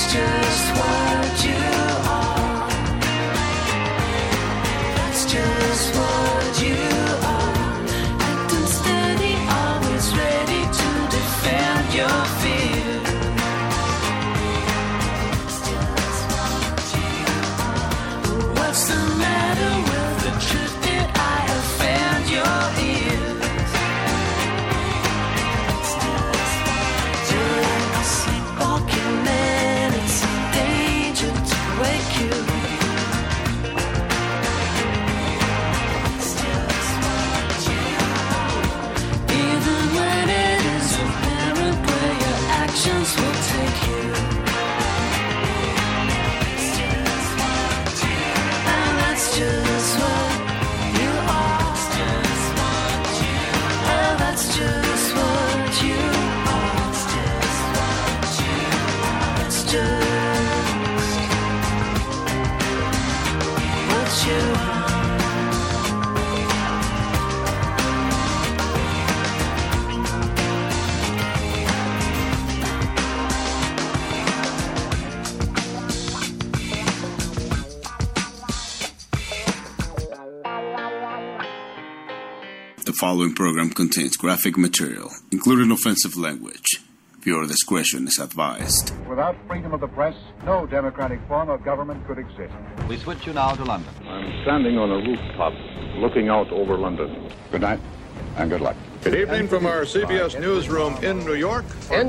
The following program contains graphic material, including offensive language. Viewer discretion is advised. Without freedom of the press, no democratic form of government could exist. We switch you now to London. I'm standing on a rooftop looking out over London. Good night and good luck. Good evening from our CBS newsroom in New York.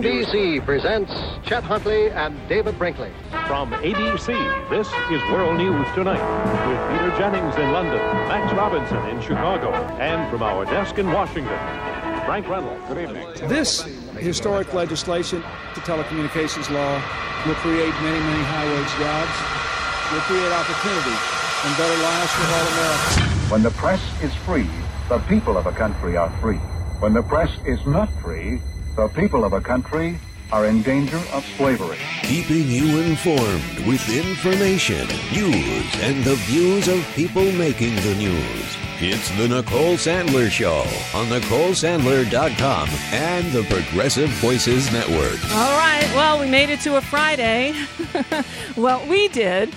NBC presents Chet Huntley and David Brinkley. From ABC, this is World News Tonight with Peter Jennings in London, Max Robinson in Chicago, and from our desk in Washington, Frank Reynolds. Good evening. This historic legislation, the telecommunications law, will create many, many high-wage jobs, will create opportunity and better lives for all Americans. When the press is free, the people of a country are free. When the press is not free, the people of a country are in danger of slavery. Keeping you informed with information, news, and the views of people making the news. It's the Nicole Sandler Show on NicoleSandler.com and the Progressive Voices Network. All right. Well, we made it to a Friday. Well, we did.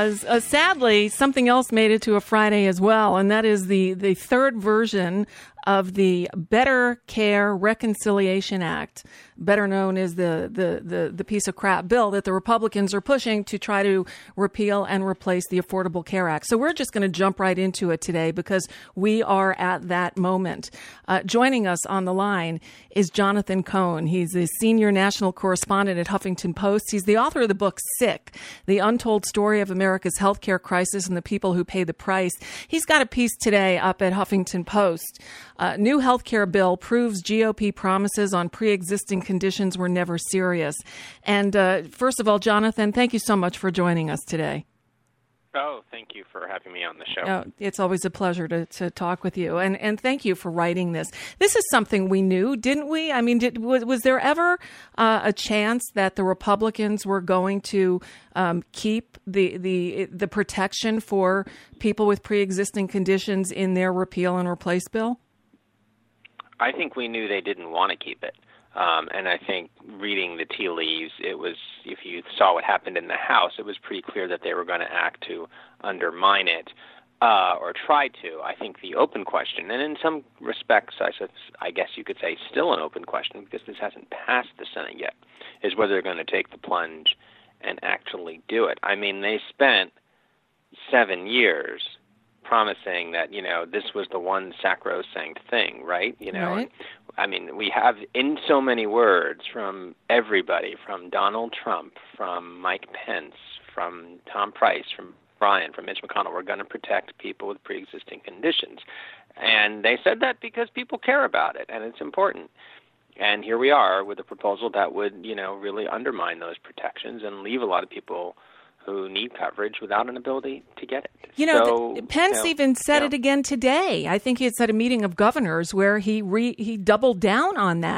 Sadly, something else made it to a Friday as well, and that is the third version of the Better Care Reconciliation Act, better known as the piece of crap bill that the Republicans are pushing to try to repeal and replace the Affordable Care Act. So we're just going to jump right into it today because we are at that moment. Joining us on the line is Jonathan Cohn. He's a senior national correspondent at Huffington Post. He's the author of the book Sick, The Untold Story of America's Healthcare Crisis and the People Who Pay the Price. He's got a piece today up at Huffington Post. New healthcare bill proves GOP promises on pre-existing conditions were never serious. And first of all, Jonathan, thank you so much for joining us today. Oh, thank you for having me on the show. Oh, it's always a pleasure to talk with you. And thank you for writing this. This is something we knew, didn't we? I mean, was there ever a chance that the Republicans were going to keep the protection for people with pre-existing conditions in their repeal and replace bill? I think we knew they didn't want to keep it. And I think reading the tea leaves, it was, if you saw what happened in the House, it was pretty clear that they were going to act to undermine it or try to. I think the open question, and in some respects, I guess you could say still an open question because this hasn't passed the Senate yet, is whether they're going to take the plunge and actually do it. I mean, they spent 7 years promising that, this was the one sacrosanct thing, right? Right. I mean, we have in so many words from everybody, from Donald Trump, from Mike Pence, from Tom Price, from Brian, from Mitch McConnell, we're going to protect people with pre-existing conditions. And they said that because people care about it, and it's important. And here we are with a proposal that would, really undermine those protections and leave a lot of people who need coverage without an ability to get it. Pence even said it again today. I think he had said a meeting of governors where he doubled down on that.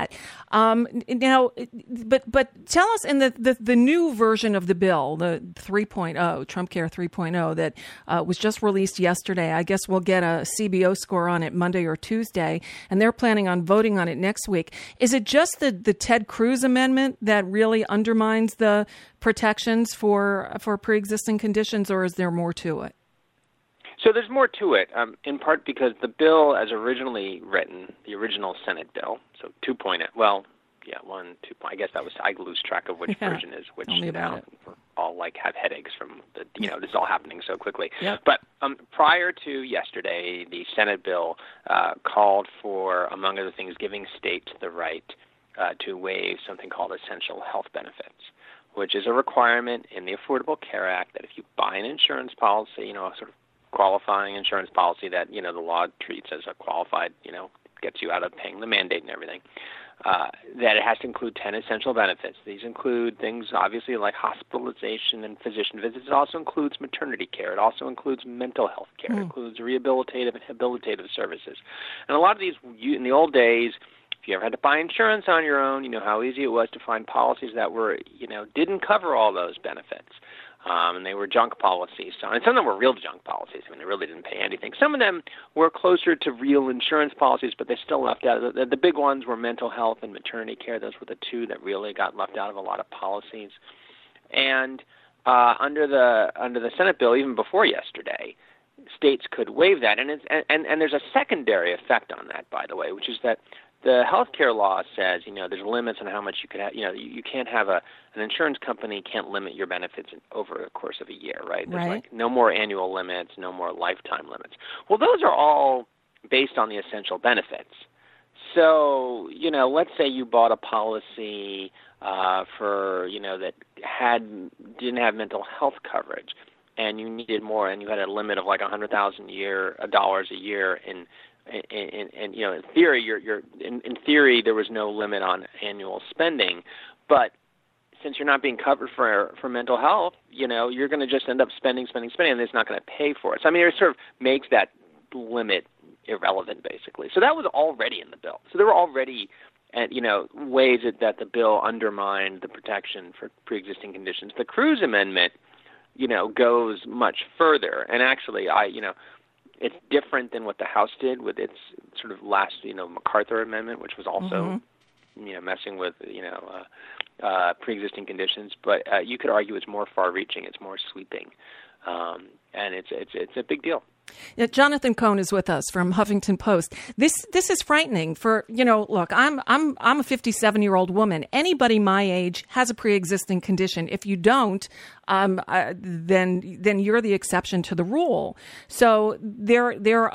Now, but tell us in the new version of the bill, the 3.0, Trump Care 3.0, that was just released yesterday. I guess we'll get a CBO score on it Monday or Tuesday, and they're planning on voting on it next week. Is it just the Ted Cruz amendment that really undermines the protections for pre-existing conditions, or is there more to it? So there's more to it, in part because the bill as originally written, the original Senate bill, so 2.0, well, yeah, 1, 2, I guess that was, I lose track of which version is which now. We're all have headaches from this is all happening so quickly. Yep. But prior to yesterday, the Senate bill called for, among other things, giving states the right to waive something called essential health benefits, which is a requirement in the Affordable Care Act that if you buy an insurance policy, a sort of qualifying insurance policy that, the law treats as a qualified, gets you out of paying the mandate and everything, that it has to include 10 essential benefits. These include things, obviously, like hospitalization and physician visits. It also includes maternity care. It also includes mental health care. It includes rehabilitative and habilitative services. And a lot of these, in the old days, if you ever had to buy insurance on your own, you know how easy it was to find policies that were, didn't cover all those benefits. And they were junk policies. And some of them were real junk policies. I mean, they really didn't pay anything. Some of them were closer to real insurance policies, but they still left out. The big ones were mental health and maternity care. Those were the two that really got left out of a lot of policies. And under the Senate bill, even before yesterday, states could waive that. And there's a secondary effect on that, by the way, which is that the healthcare law says, there's limits on how much you could have. You can't have an insurance company can't limit your benefits over the course of a year, right? There's no more annual limits, no more lifetime limits. Well, those are all based on the essential benefits. So, let's say you bought a policy for, that didn't have mental health coverage, and you needed more, and you had a limit of like $100,000 a year in theory, in theory, there was no limit on annual spending, but since you're not being covered for mental health, you're going to just end up spending, and it's not going to pay for it. So I mean, it sort of makes that limit irrelevant, basically. So that was already in the bill. So there were already, ways that the bill undermined the protection for pre-existing conditions. The Cruz amendment, goes much further, and actually, it's different than what the House did with its sort of last, MacArthur amendment, which was also, messing with, pre-existing conditions. But you could argue it's more far-reaching, it's more sweeping, and it's a big deal. Jonathan Cohn is with us from Huffington Post. This is frightening for, look, I'm a 57-year-old woman. Anybody my age has a pre-existing condition. If you don't, then you're the exception to the rule. So there,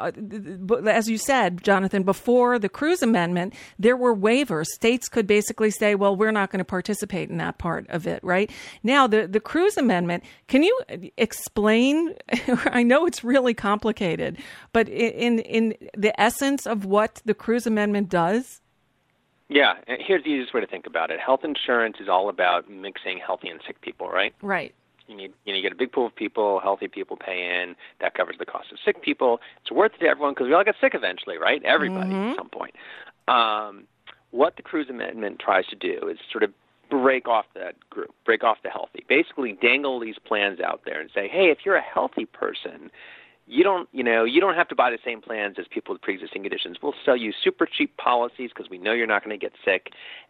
as you said, Jonathan, before the Cruz amendment, there were waivers. States could basically say, well, we're not going to participate in that part of it, right? Now, the Cruz amendment, can you explain? I know it's really complicated, but in the essence of what the Cruz amendment does? Yeah, here's the easiest way to think about it. Health insurance is all about mixing healthy and sick people, right? Right. You get a big pool of people, healthy people pay in, that covers the cost of sick people. It's worth it to everyone because we all get sick eventually, right? Everybody at some point. What the Cruz Amendment tries to do is sort of break off that group, break off the healthy, basically dangle these plans out there and say, hey, if you're a healthy person, you don't have to buy the same plans as people with pre-existing conditions. We'll sell you super cheap policies because we know you're not going to get sick,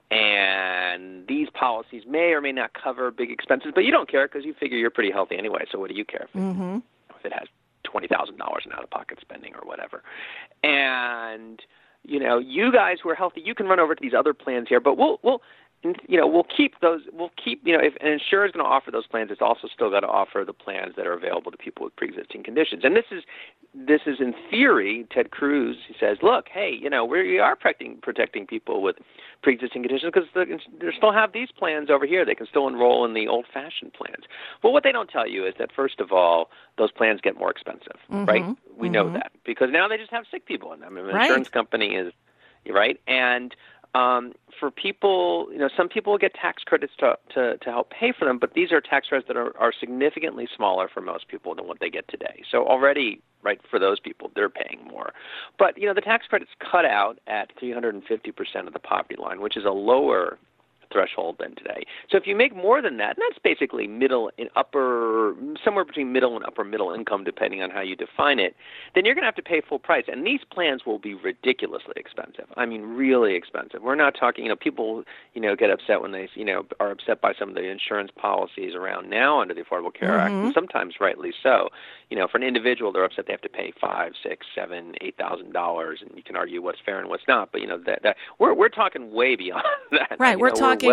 and these policies may or may not cover big expenses, but you don't care because you figure you're pretty healthy anyway, so what do you care if it has $20,000 in out-of-pocket spending or whatever. And, you guys who are healthy, you can run over to these other plans here, but we'll keep those. If an insurer is going to offer those plans, it's also still got to offer the plans that are available to people with pre-existing conditions. And this is in theory, Ted Cruz, he says, look, hey, we are protecting people with pre-existing conditions because they still have these plans over here. They can still enroll in the old-fashioned plans. Well, what they don't tell you is that, first of all, those plans get more expensive, right? We know that because now they just have sick people in them. An insurance company is, right? And For people, some people will get tax credits to help pay for them, but these are tax credits that are significantly smaller for most people than what they get today. So already, right, for those people, they're paying more. But, the tax credit's cut out at 350% of the poverty line, which is a lower threshold than today. So if you make more than that, and that's basically somewhere between middle and upper middle income, depending on how you define it, then you're going to have to pay full price. And these plans will be ridiculously expensive. I mean, really expensive. We're not talking, people, get upset when they, are upset by some of the insurance policies around now under the Affordable Care Act, and sometimes rightly so. For an individual, they're upset they have to pay $5,000, $6,000, $7,000, $8,000, and you can argue what's fair and what's not. But that we're talking way beyond that. Right, we're talking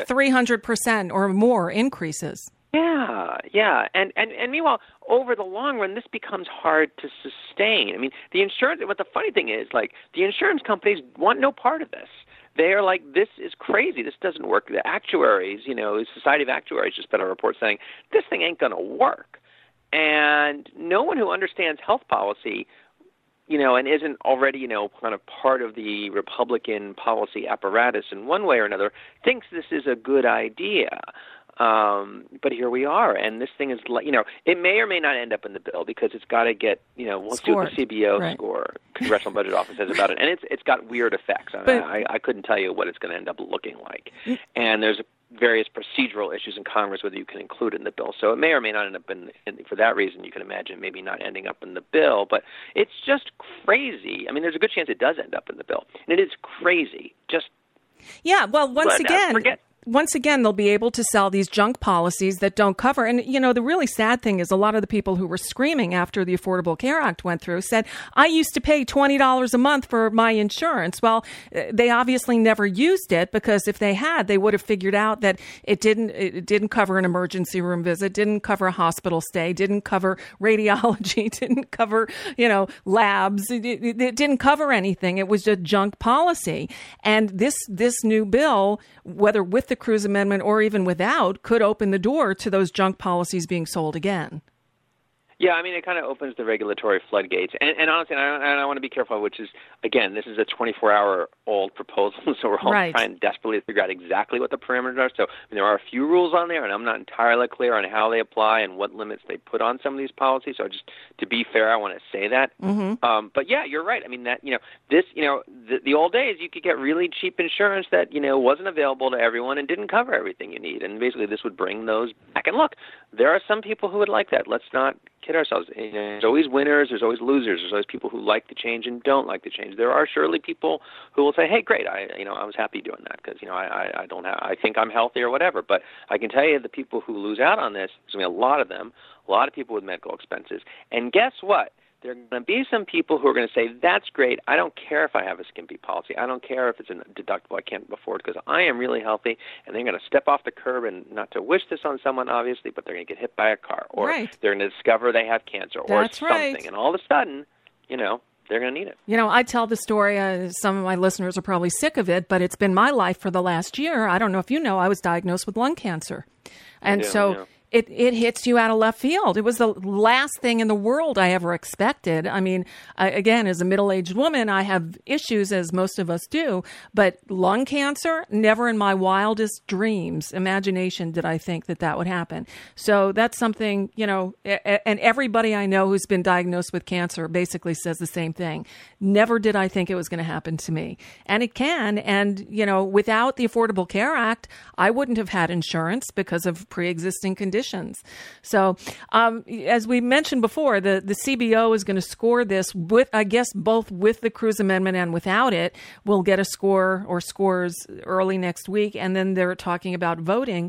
300% or more increases. Yeah, and meanwhile, over the long run, this becomes hard to sustain. I mean, the insurance. What the funny thing is, the insurance companies want no part of this. They are like, this is crazy. This doesn't work. The actuaries, Society of Actuaries just put out a report saying this thing ain't going to work. And no one who understands health policy, and isn't already, kind of part of the Republican policy apparatus in one way or another, thinks this is a good idea. But here we are, and this thing is, it may or may not end up in the bill because it's got to get, we'll see what the CBO score, Congressional Budget Office, says about it, and it's got weird effects. I couldn't tell you what it's going to end up looking like, and there's various procedural issues in Congress whether you can include it in the bill. So it may or may not end up for that reason, you can imagine maybe not ending up in the bill, but it's just crazy. I mean, there's a good chance it does end up in the bill, and it is crazy. Well, once again, they'll be able to sell these junk policies that don't cover. And, the really sad thing is a lot of the people who were screaming after the Affordable Care Act went through said, I used to pay $20 a month for my insurance. Well, they obviously never used it because if they had, they would have figured out that it didn't cover an emergency room visit, didn't cover a hospital stay, didn't cover radiology, didn't cover, labs. It didn't cover anything. It was just junk policy. And this new bill, whether with the Cruz Amendment or even without, could open the door to those junk policies being sold again. Yeah, I mean, it kind of opens the regulatory floodgates. And honestly, I want to be careful, which is, again, this is a 24-hour-old proposal, so we're all trying desperately to figure out exactly what the parameters are. So there are a few rules on there, and I'm not entirely clear on how they apply and what limits they put on some of these policies. So just to be fair, I want to say that. But yeah, you're right. I mean, that the old days, you could get really cheap insurance that wasn't available to everyone and didn't cover everything you need. And basically, this would bring those back. And look, there are some people who would like that. Let's not kid ourselves. There's always winners. There's always losers. There's always people who like the change and don't like the change. There are surely people who will say, "Hey, great! I was happy doing that because I think I'm healthy or whatever." But I can tell you, the people who lose out on this, there's going to be a lot of them. A lot of people with medical expenses. And guess what? There are going to be some people who are going to say, that's great. I don't care if I have a skimpy policy. I don't care if it's a deductible I can't afford because I am really healthy. And they're going to step off the curb, and not to wish this on someone, obviously, but they're going to get hit by a car. Or they're going to discover they have cancer or something. And all of a sudden, they're going to need it. I tell the story. Some of my listeners are probably sick of it, but it's been my life for the last year. I don't know if you know, I was diagnosed with lung cancer. And it hits you out of left field. It was the last thing in the world I ever expected. I mean, again, as a middle-aged woman, I have issues, as most of us do, but lung cancer, never in my wildest dreams, imagination did I think that would happen. So that's something, and everybody I know who's been diagnosed with cancer basically says the same thing. Never did I think it was going to happen to me. And it can. And, without the Affordable Care Act, I wouldn't have had insurance because of pre-existing conditions. So, as we mentioned before, the CBO is going to score this with, I guess, both with the Cruz Amendment and without it. We'll get a score or scores early next week, and then they're talking about voting.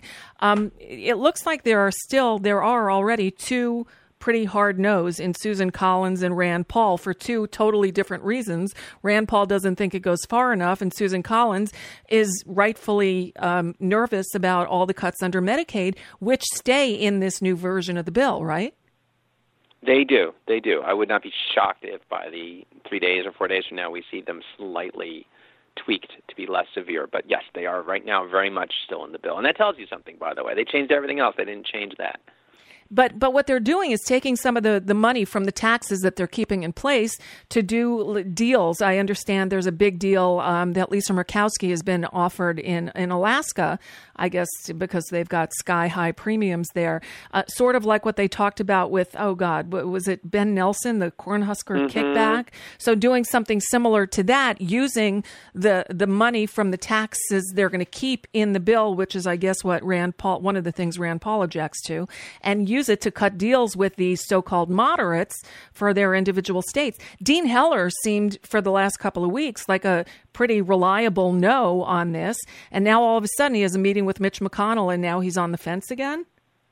It looks like there are already two pretty hard no's in Susan Collins and Rand Paul for two totally different reasons. Rand Paul doesn't think it goes far enough, and Susan Collins is rightfully nervous about all the cuts under Medicaid, which stay in this new version of the bill, right? They do. I would not be shocked if by the 3 days or 4 days from now we see them slightly tweaked to be less severe. But yes, they are right now very much still in the bill. And that tells you something, by the way. They changed everything else. They didn't change that. But what they're doing is taking some of the money from the taxes that they're keeping in place to do deals. I understand there's a big deal that Lisa Murkowski has been offered in Alaska, I guess because they've got sky-high premiums there, sort of like what they talked about with, was it Ben Nelson, the Cornhusker kickback? So doing something similar to that, using the money from the taxes they're going to keep in the bill, which is, I guess, what one of the things Rand Paul objects to, and use it to cut deals with these so-called moderates for their individual states. Dean Heller seemed, for the last couple of weeks, like a pretty reliable no on this, and now all of a sudden he has a meeting with Mitch McConnell, and now he's on the fence again?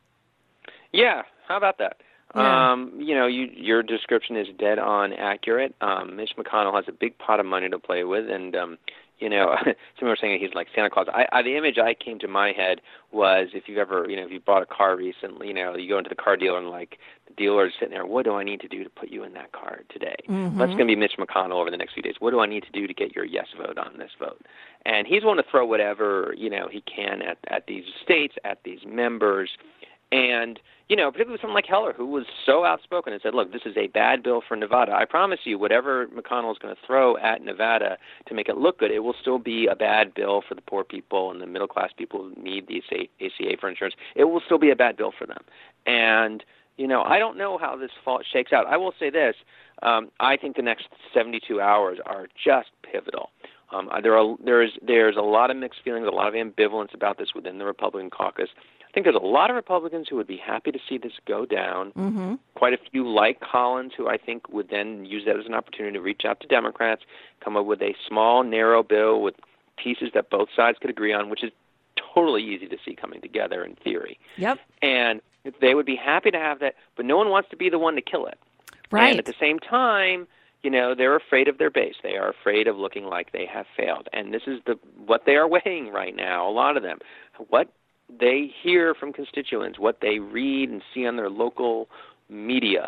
Yeah, how about that? Yeah. Your description is dead on accurate. Mitch McConnell has a big pot of money to play with, and some were saying he's like Santa Claus. The image I came to my head was if you bought a car recently, you go into the car dealer and like the dealer is sitting there, what do I need to do to put you in that car today? Mm-hmm. That's going to be Mitch McConnell over the next few days. What do I need to do to get your yes vote on this vote? And he's willing to throw whatever, he can at these states, at these members. And, particularly with someone like Heller, who was so outspoken and said, look, this is a bad bill for Nevada. I promise you, whatever McConnell is going to throw at Nevada to make it look good, it will still be a bad bill for the poor people and the middle-class people who need the ACA for insurance. It will still be a bad bill for them. And, I don't know how this shakes out. I will say this. I think the next 72 hours are just pivotal. There's a lot of mixed feelings, a lot of ambivalence about this within the Republican caucus. I think there's a lot of Republicans who would be happy to see this go down. Mm-hmm. Quite a few like Collins, who I think would then use that as an opportunity to reach out to Democrats, come up with a small, narrow bill with pieces that both sides could agree on, which is totally easy to see coming together in theory. Yep. And they would be happy to have that, but no one wants to be the one to kill it. Right. And at the same time, they're afraid of their base. They are afraid of looking like they have failed. And this is what they are weighing right now, a lot of them. What they hear from constituents, what they read and see on their local media,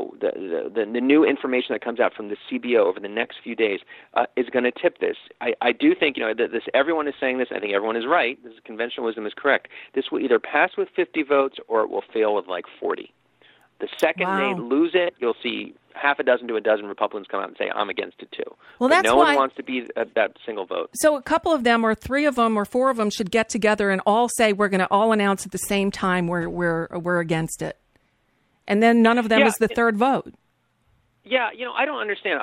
the new information that comes out from the CBO over the next few days is going to tip this. I do think, this everyone is saying this. I think everyone is right. This conventional wisdom is correct. This will either pass with 50 votes or it will fail with like 40. The second they lose it, you'll see half a dozen to a dozen Republicans come out and say, I'm against it too. Well, but no one wants to be that single vote. So a couple of them or three of them or four of them should get together and all say we're going to all announce at the same time we're against it. And then none of them is the third vote. Yeah, I don't understand.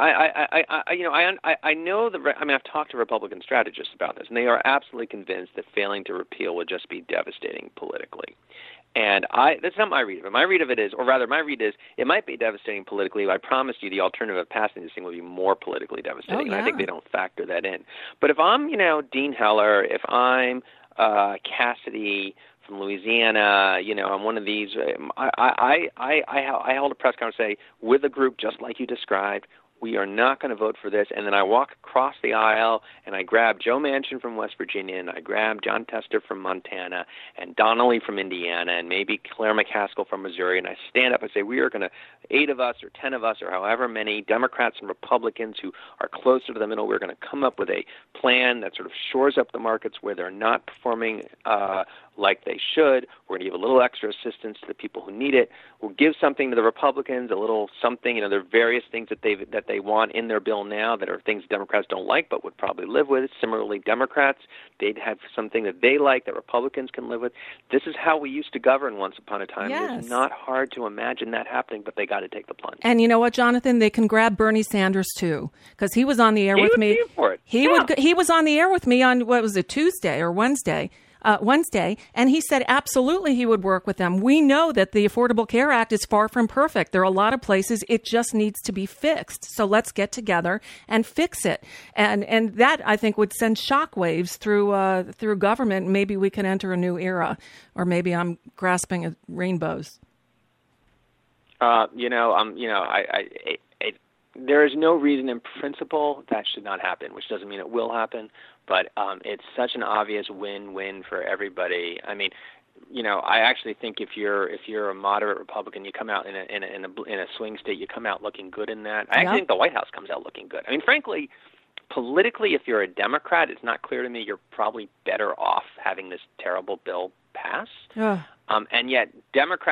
I know I've talked to Republican strategists about this, and they are absolutely convinced that failing to repeal would just be devastating politically. And that's not my read of it. My read of it is, or rather, my read is, it might be devastating politically. I promise you, the alternative of passing this thing would be more politically devastating. Oh, yeah. And I think they don't factor that in. But if I'm, Dean Heller, if I'm Cassidy from Louisiana, I'm one of these. I held a press conference say with a group just like you described. We are not going to vote for this. And then I walk across the aisle and I grab Joe Manchin from West Virginia and I grab John Tester from Montana and Donnelly from Indiana and maybe Claire McCaskill from Missouri. And I stand up and say, we are going to, 8 of us or 10 of us or however many Democrats and Republicans who are closer to the middle, we're going to come up with a plan that sort of shores up the markets where they're not performing like they should. We're going to give a little extra assistance to the people who need it. We'll give something to the Republicans, a little something. There are various things that they want in their bill now that are things Democrats don't like but would probably live with. Similarly, Democrats, they'd have something that they like that Republicans can live with. This is how we used to govern once upon a time. Yes. It's not hard to imagine that happening, but they got to take the plunge. And you know what, Jonathan? They can grab Bernie Sanders too, because he was on the air with me. He was on the air with me on what was it, Tuesday or Wednesday, and he said absolutely he would work with them. We know that the Affordable Care Act is far from perfect. There are a lot of places it just needs to be fixed. So let's get together and fix it. And that, I think, would send shockwaves through government. Maybe we can enter a new era, or maybe I'm grasping at rainbows. There is no reason in principle that should not happen, which doesn't mean it will happen. But it's such an obvious win-win for everybody. I mean, I actually think if you're a moderate Republican, you come out in a swing state, you come out looking good in that. I actually think the White House comes out looking good. I mean, frankly, politically, if you're a Democrat, it's not clear to me you're probably better off having this terrible bill pass. And yet, Democrats,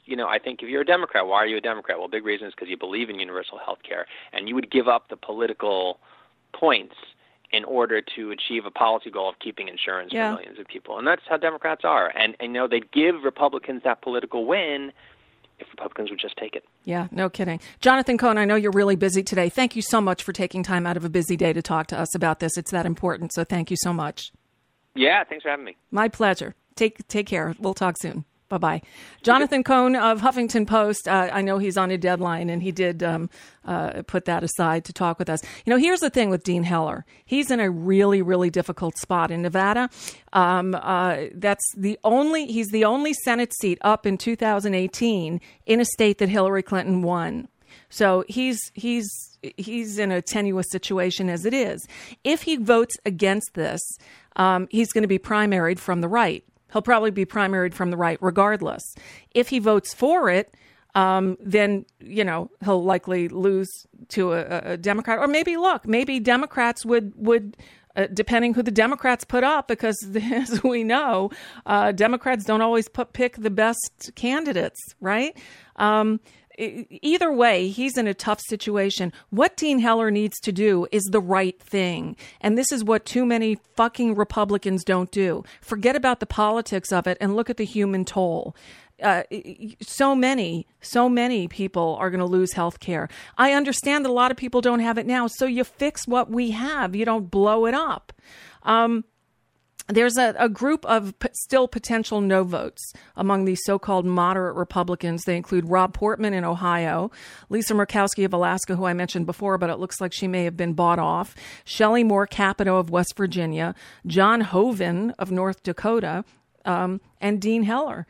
I think if you're a Democrat, why are you a Democrat? Well, big reason is because you believe in universal health care, and you would give up the political points in order to achieve a policy goal of keeping insurance for millions of people. And that's how Democrats are. And they'd give Republicans that political win if Republicans would just take it. Yeah, no kidding. Jonathan Cohn, I know you're really busy today. Thank you so much for taking time out of a busy day to talk to us about this. It's that important, so thank you so much. Yeah, thanks for having me. My pleasure. Take care. We'll talk soon. Bye-bye. Jonathan Cohn of Huffington Post. I know he's on a deadline, and he did put that aside to talk with us. Here's the thing with Dean Heller. He's in a really, really difficult spot in Nevada. He's the only Senate seat up in 2018 in a state that Hillary Clinton won. So he's in a tenuous situation as it is. If he votes against this, he's going to be primaried from the right. He'll probably be primaried from the right regardless. If he votes for it, then, he'll likely lose to a Democrat. Or maybe Democrats would depending who the Democrats put up, because as we know, Democrats don't always pick the best candidates, right? Either way, he's in a tough situation. What Dean Heller needs to do is the right thing. And this is what too many fucking Republicans don't do. Forget about the politics of it and look at the human toll. So many people are going to lose health care. I understand that a lot of people don't have it now, so you fix what we have. You don't blow it up. There's a group of still potential no votes among these so-called moderate Republicans. They include Rob Portman in Ohio, Lisa Murkowski of Alaska, who I mentioned before, but it looks like she may have been bought off, Shelley Moore Capito of West Virginia, John Hoeven of North Dakota, and Dean Heller.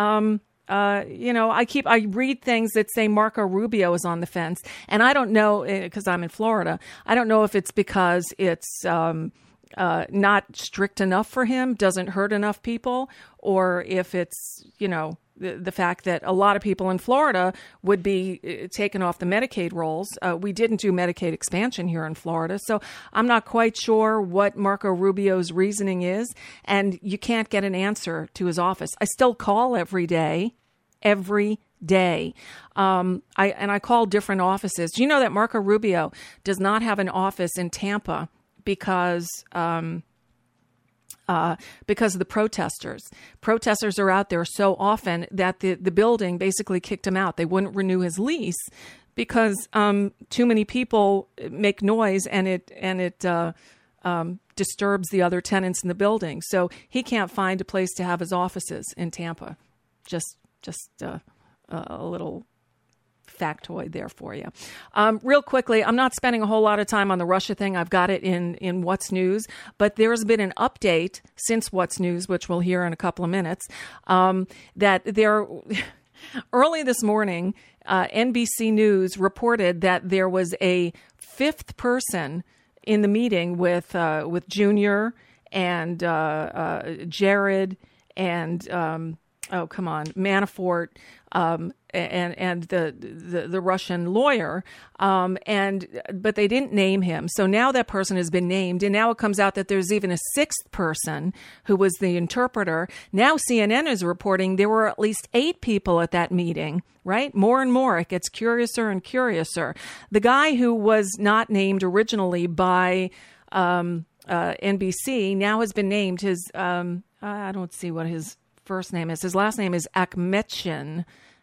I read things that say Marco Rubio is on the fence, and I don't know, because I'm in Florida, I don't know if it's because it's not strict enough for him, doesn't hurt enough people, or if it's, the fact that a lot of people in Florida would be taken off the Medicaid rolls. We didn't do Medicaid expansion here in Florida, so I'm not quite sure what Marco Rubio's reasoning is, and you can't get an answer to his office. I still call every day. I call different offices. Do you know that Marco Rubio does not have an office in Tampa because of the protesters. Protesters are out there so often that the building basically kicked him out. They wouldn't renew his lease because too many people make noise and it disturbs the other tenants in the building. So he can't find a place to have his offices in Tampa. Just a little factoid there for you. Real quickly, I'm not spending a whole lot of time on the Russia thing. I've got it in What's News, but there's been an update since What's News, which we'll hear in a couple of minutes, that there early this morning, NBC News reported that there was a fifth person in the meeting with Junior and Jared and Manafort, and the Russian lawyer, but they didn't name him. So now that person has been named, and now it comes out that there's even a sixth person who was the interpreter. Now CNN is reporting there were at least 8 people at that meeting, right? More and more. It gets curiouser and curiouser. The guy who was not named originally by NBC now has been named. His I don't see what his first name is. His last name is Akhmetshin.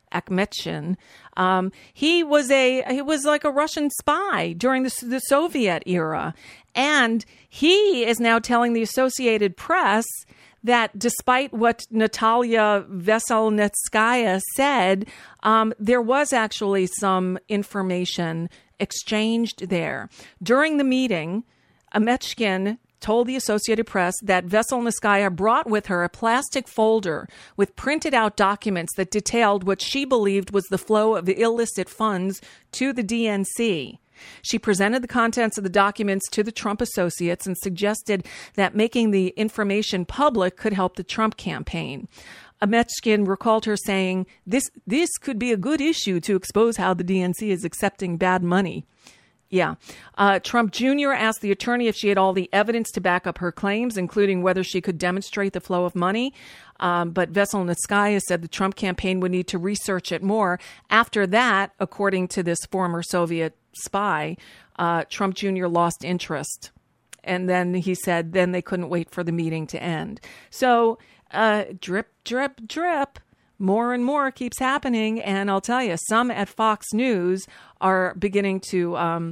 He was like a Russian spy during the Soviet era, and he is now telling the Associated Press that despite what Natalia Veselnitskaya said, there was actually some information exchanged there during the meeting. Akhmetshin told the Associated Press that Veselnitskaya brought with her a plastic folder with printed out documents that detailed what she believed was the flow of the illicit funds to the DNC. She presented the contents of the documents to the Trump associates and suggested that making the information public could help the Trump campaign. Akhmetshin recalled her saying, this could be a good issue to expose how the DNC is accepting bad money. Yeah. Trump Jr. asked the attorney if she had all the evidence to back up her claims, including whether she could demonstrate the flow of money. But Veselnitskaya said the Trump campaign would need to research it more. After that, according to this former Soviet spy, Trump Jr. lost interest. And then he said then they couldn't wait for the meeting to end. So drip, drip, drip. More and more keeps happening. And I'll tell you, some at Fox News are beginning to,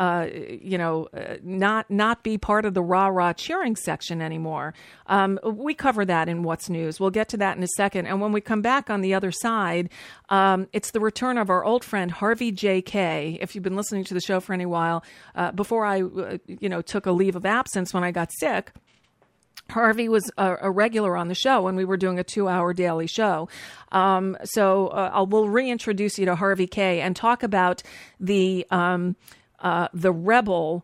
not be part of the rah-rah cheering section anymore. We cover that in What's News. We'll get to that in a second. And when we come back on the other side, it's the return of our old friend Harvey J. Kaye. If you've been listening to the show for any while, before I, took a leave of absence when I got sick, Harvey was a regular on the show when we were doing a 2-hour daily show. We'll reintroduce you to Harvey Kaye and talk about the rebel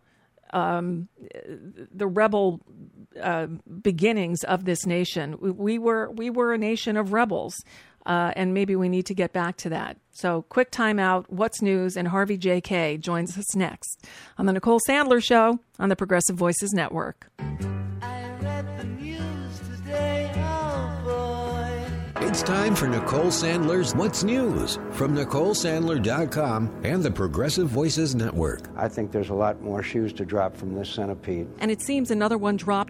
beginnings of this nation. We were a nation of rebels. And maybe we need to get back to that. So quick timeout, What's News, and Harvey J. Kaye joins us next on the Nicole Sandler Show on the Progressive Voices Network. It's time for Nicole Sandler's What's News from NicoleSandler.com and the Progressive Voices Network. I think there's a lot more shoes to drop from this centipede. And it seems another one dropped.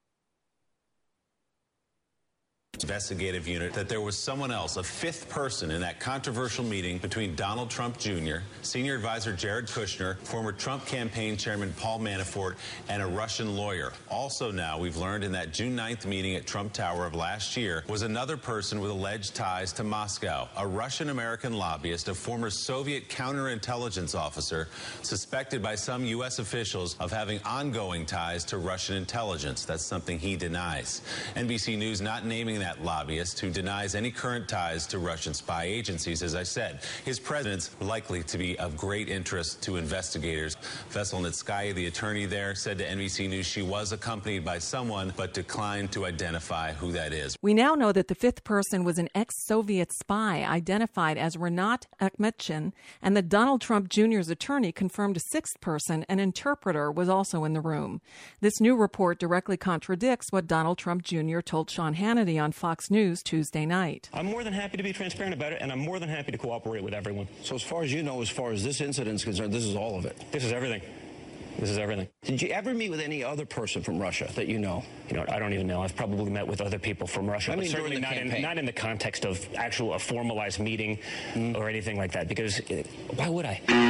Investigative unit that there was someone else, a fifth person in that controversial meeting between Donald Trump Jr., senior advisor Jared Kushner, former Trump campaign chairman Paul Manafort, and a Russian lawyer. Also now, we've learned in that June 9th meeting at Trump Tower of last year was another person with alleged ties to Moscow, a Russian-American lobbyist, a former Soviet counterintelligence officer, suspected by some U.S. officials of having ongoing ties to Russian intelligence. That's something he denies. NBC News not naming that lobbyist, who denies any current ties to Russian spy agencies. As I said, his presence likely to be of great interest to investigators. Veselnitskaya, the attorney there, said to NBC News she was accompanied by someone but declined to identify who that is. We now know that the fifth person was an ex-Soviet spy identified as Renat Akhmetchin, and that Donald Trump Jr.'s attorney confirmed a sixth person, an interpreter, was also in the room. This new report directly contradicts what Donald Trump Jr. told Sean Hannity on Fox News Tuesday night. I'm more than happy to be transparent about it, and I'm more than happy to cooperate with everyone. So as far as you know, as far as this incident is concerned, this is all of it? This is everything. This is everything. Did you ever meet with any other person from Russia that you know? I don't even know. I've probably met with other people from Russia, but certainly not in the context of a formalized meeting or anything like that, because why would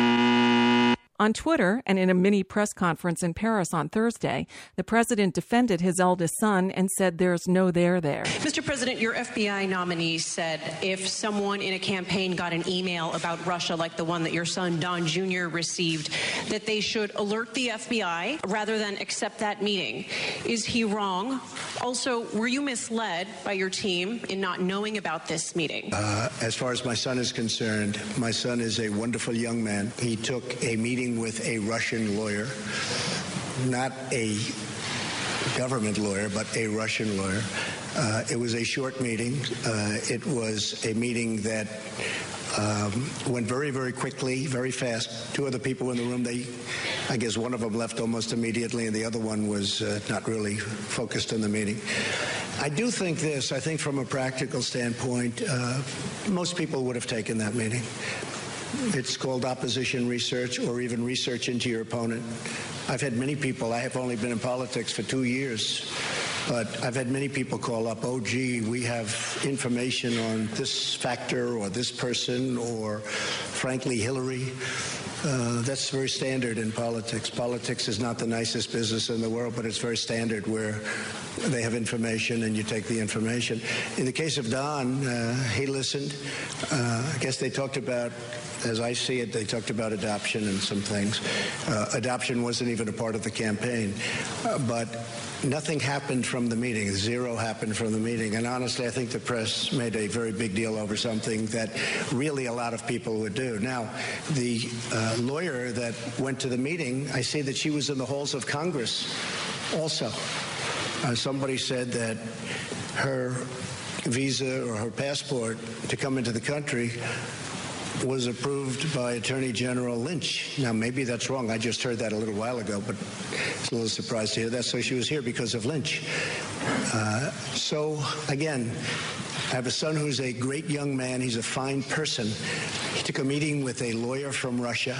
I? On Twitter and in a mini press conference in Paris on Thursday, the president defended his eldest son and said there's no there there. Mr. President, your FBI nominee said if someone in a campaign got an email about Russia like the one that your son Don Jr. received, that they should alert the FBI rather than accept that meeting. Is he wrong? Also, were you misled by your team in not knowing about this meeting? As far as my son is concerned, my son is a wonderful young man. He took a meeting with a Russian lawyer, not a government lawyer, but a Russian lawyer. It was a short meeting. It was a meeting that went very, very quickly, very fast. Two other people in the room, I guess one of them left almost immediately, and the other one was not really focused on the meeting. I do think this. I think from a practical standpoint, most people would have taken that meeting. It's called opposition research, or even research into your opponent. I've had many people, I have only been in politics for 2 years, but I've had many people call up, oh, gee, we have information on this factor or this person or, frankly, Hillary. That's very standard in politics. Politics is not the nicest business in the world, but it's very standard where they have information and you take the information. In the case of Don, he listened. I guess they talked about, as I see it, they talked about adoption and some things. Adoption wasn't even a part of the campaign. But nothing happened from the meeting. Zero happened from the meeting. And honestly, I think the press made a very big deal over something that really a lot of people would do. Now, the lawyer that went to the meeting, I see that she was in the halls of Congress also. Somebody said that her visa or her passport to come into the country was approved by Attorney General Lynch. Now, maybe that's wrong. I just heard that a little while ago, but it's a little surprised to hear that. So she was here because of Lynch. So, again, I have a son who's a great young man. He's a fine person. He took a meeting with a lawyer from Russia.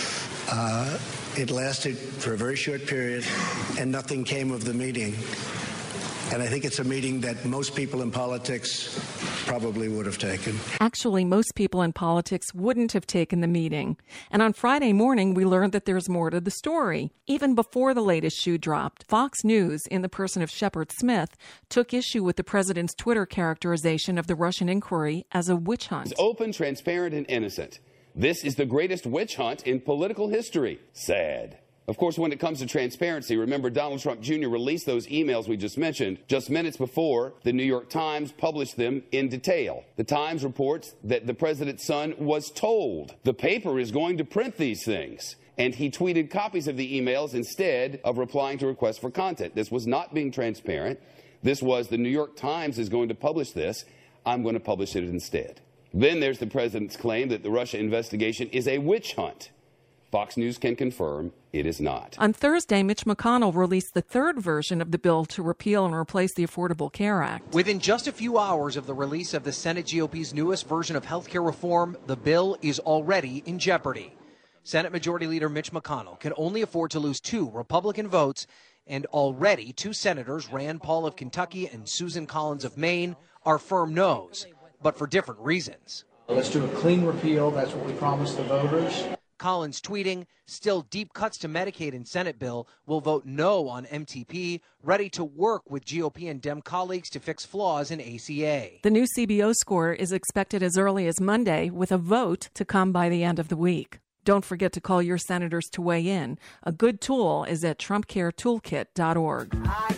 It lasted for a very short period, and nothing came of the meeting. And I think it's a meeting that most people in politics probably would have taken. Actually, most people in politics wouldn't have taken the meeting. And on Friday morning, we learned that there's more to the story. Even before the latest shoe dropped, Fox News, in the person of Shepard Smith, took issue with the president's Twitter characterization of the Russian inquiry as a witch hunt. It's open, transparent, and innocent. This is the greatest witch hunt in political history. Sad. Of course, when it comes to transparency, remember Donald Trump Jr. released those emails we just mentioned just minutes before the New York Times published them in detail. The Times reports that the president's son was told the paper is going to print these things, and he tweeted copies of the emails instead of replying to requests for content. This was not being transparent. This was the New York Times is going to publish this. I'm going to publish it instead. Then there's the president's claim that the Russia investigation is a witch hunt. Fox News can confirm it is not. On Thursday, Mitch McConnell released the third version of the bill to repeal and replace the Affordable Care Act. Within just a few hours of the release of the Senate GOP's newest version of health care reform, the bill is already in jeopardy. Senate Majority Leader Mitch McConnell can only afford to lose 2 Republican votes, and already 2 senators, Rand Paul of Kentucky and Susan Collins of Maine, are firm no's, but for different reasons. Let's do a clean repeal. That's what we promised the voters. Collins tweeting, still deep cuts to Medicaid and Senate bill, will vote no on MTP, ready to work with GOP and Dem colleagues to fix flaws in ACA. The new CBO score is expected as early as Monday, with a vote to come by the end of the week. Don't forget to call your senators to weigh in. A good tool is at TrumpCareToolkit.org.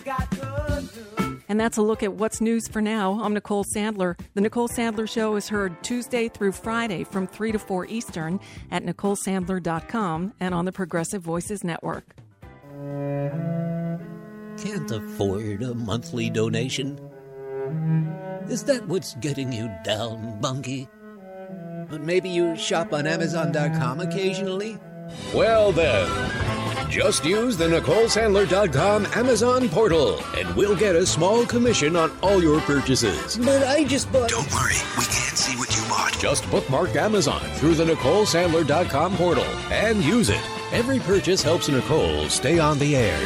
And that's a look at what's news for now. I'm Nicole Sandler. The Nicole Sandler Show is heard Tuesday through Friday from 3 to 4 Eastern at NicoleSandler.com and on the Progressive Voices Network. Can't afford a monthly donation? Is that what's getting you down, Bunky? But maybe you shop on Amazon.com occasionally? Well then, just use the NicoleSandler.com Amazon portal, and we'll get a small commission on all your purchases. But I just bought... Don't worry, we can't see what you bought. Just bookmark Amazon through the NicoleSandler.com portal and use it. Every purchase helps Nicole stay on the air.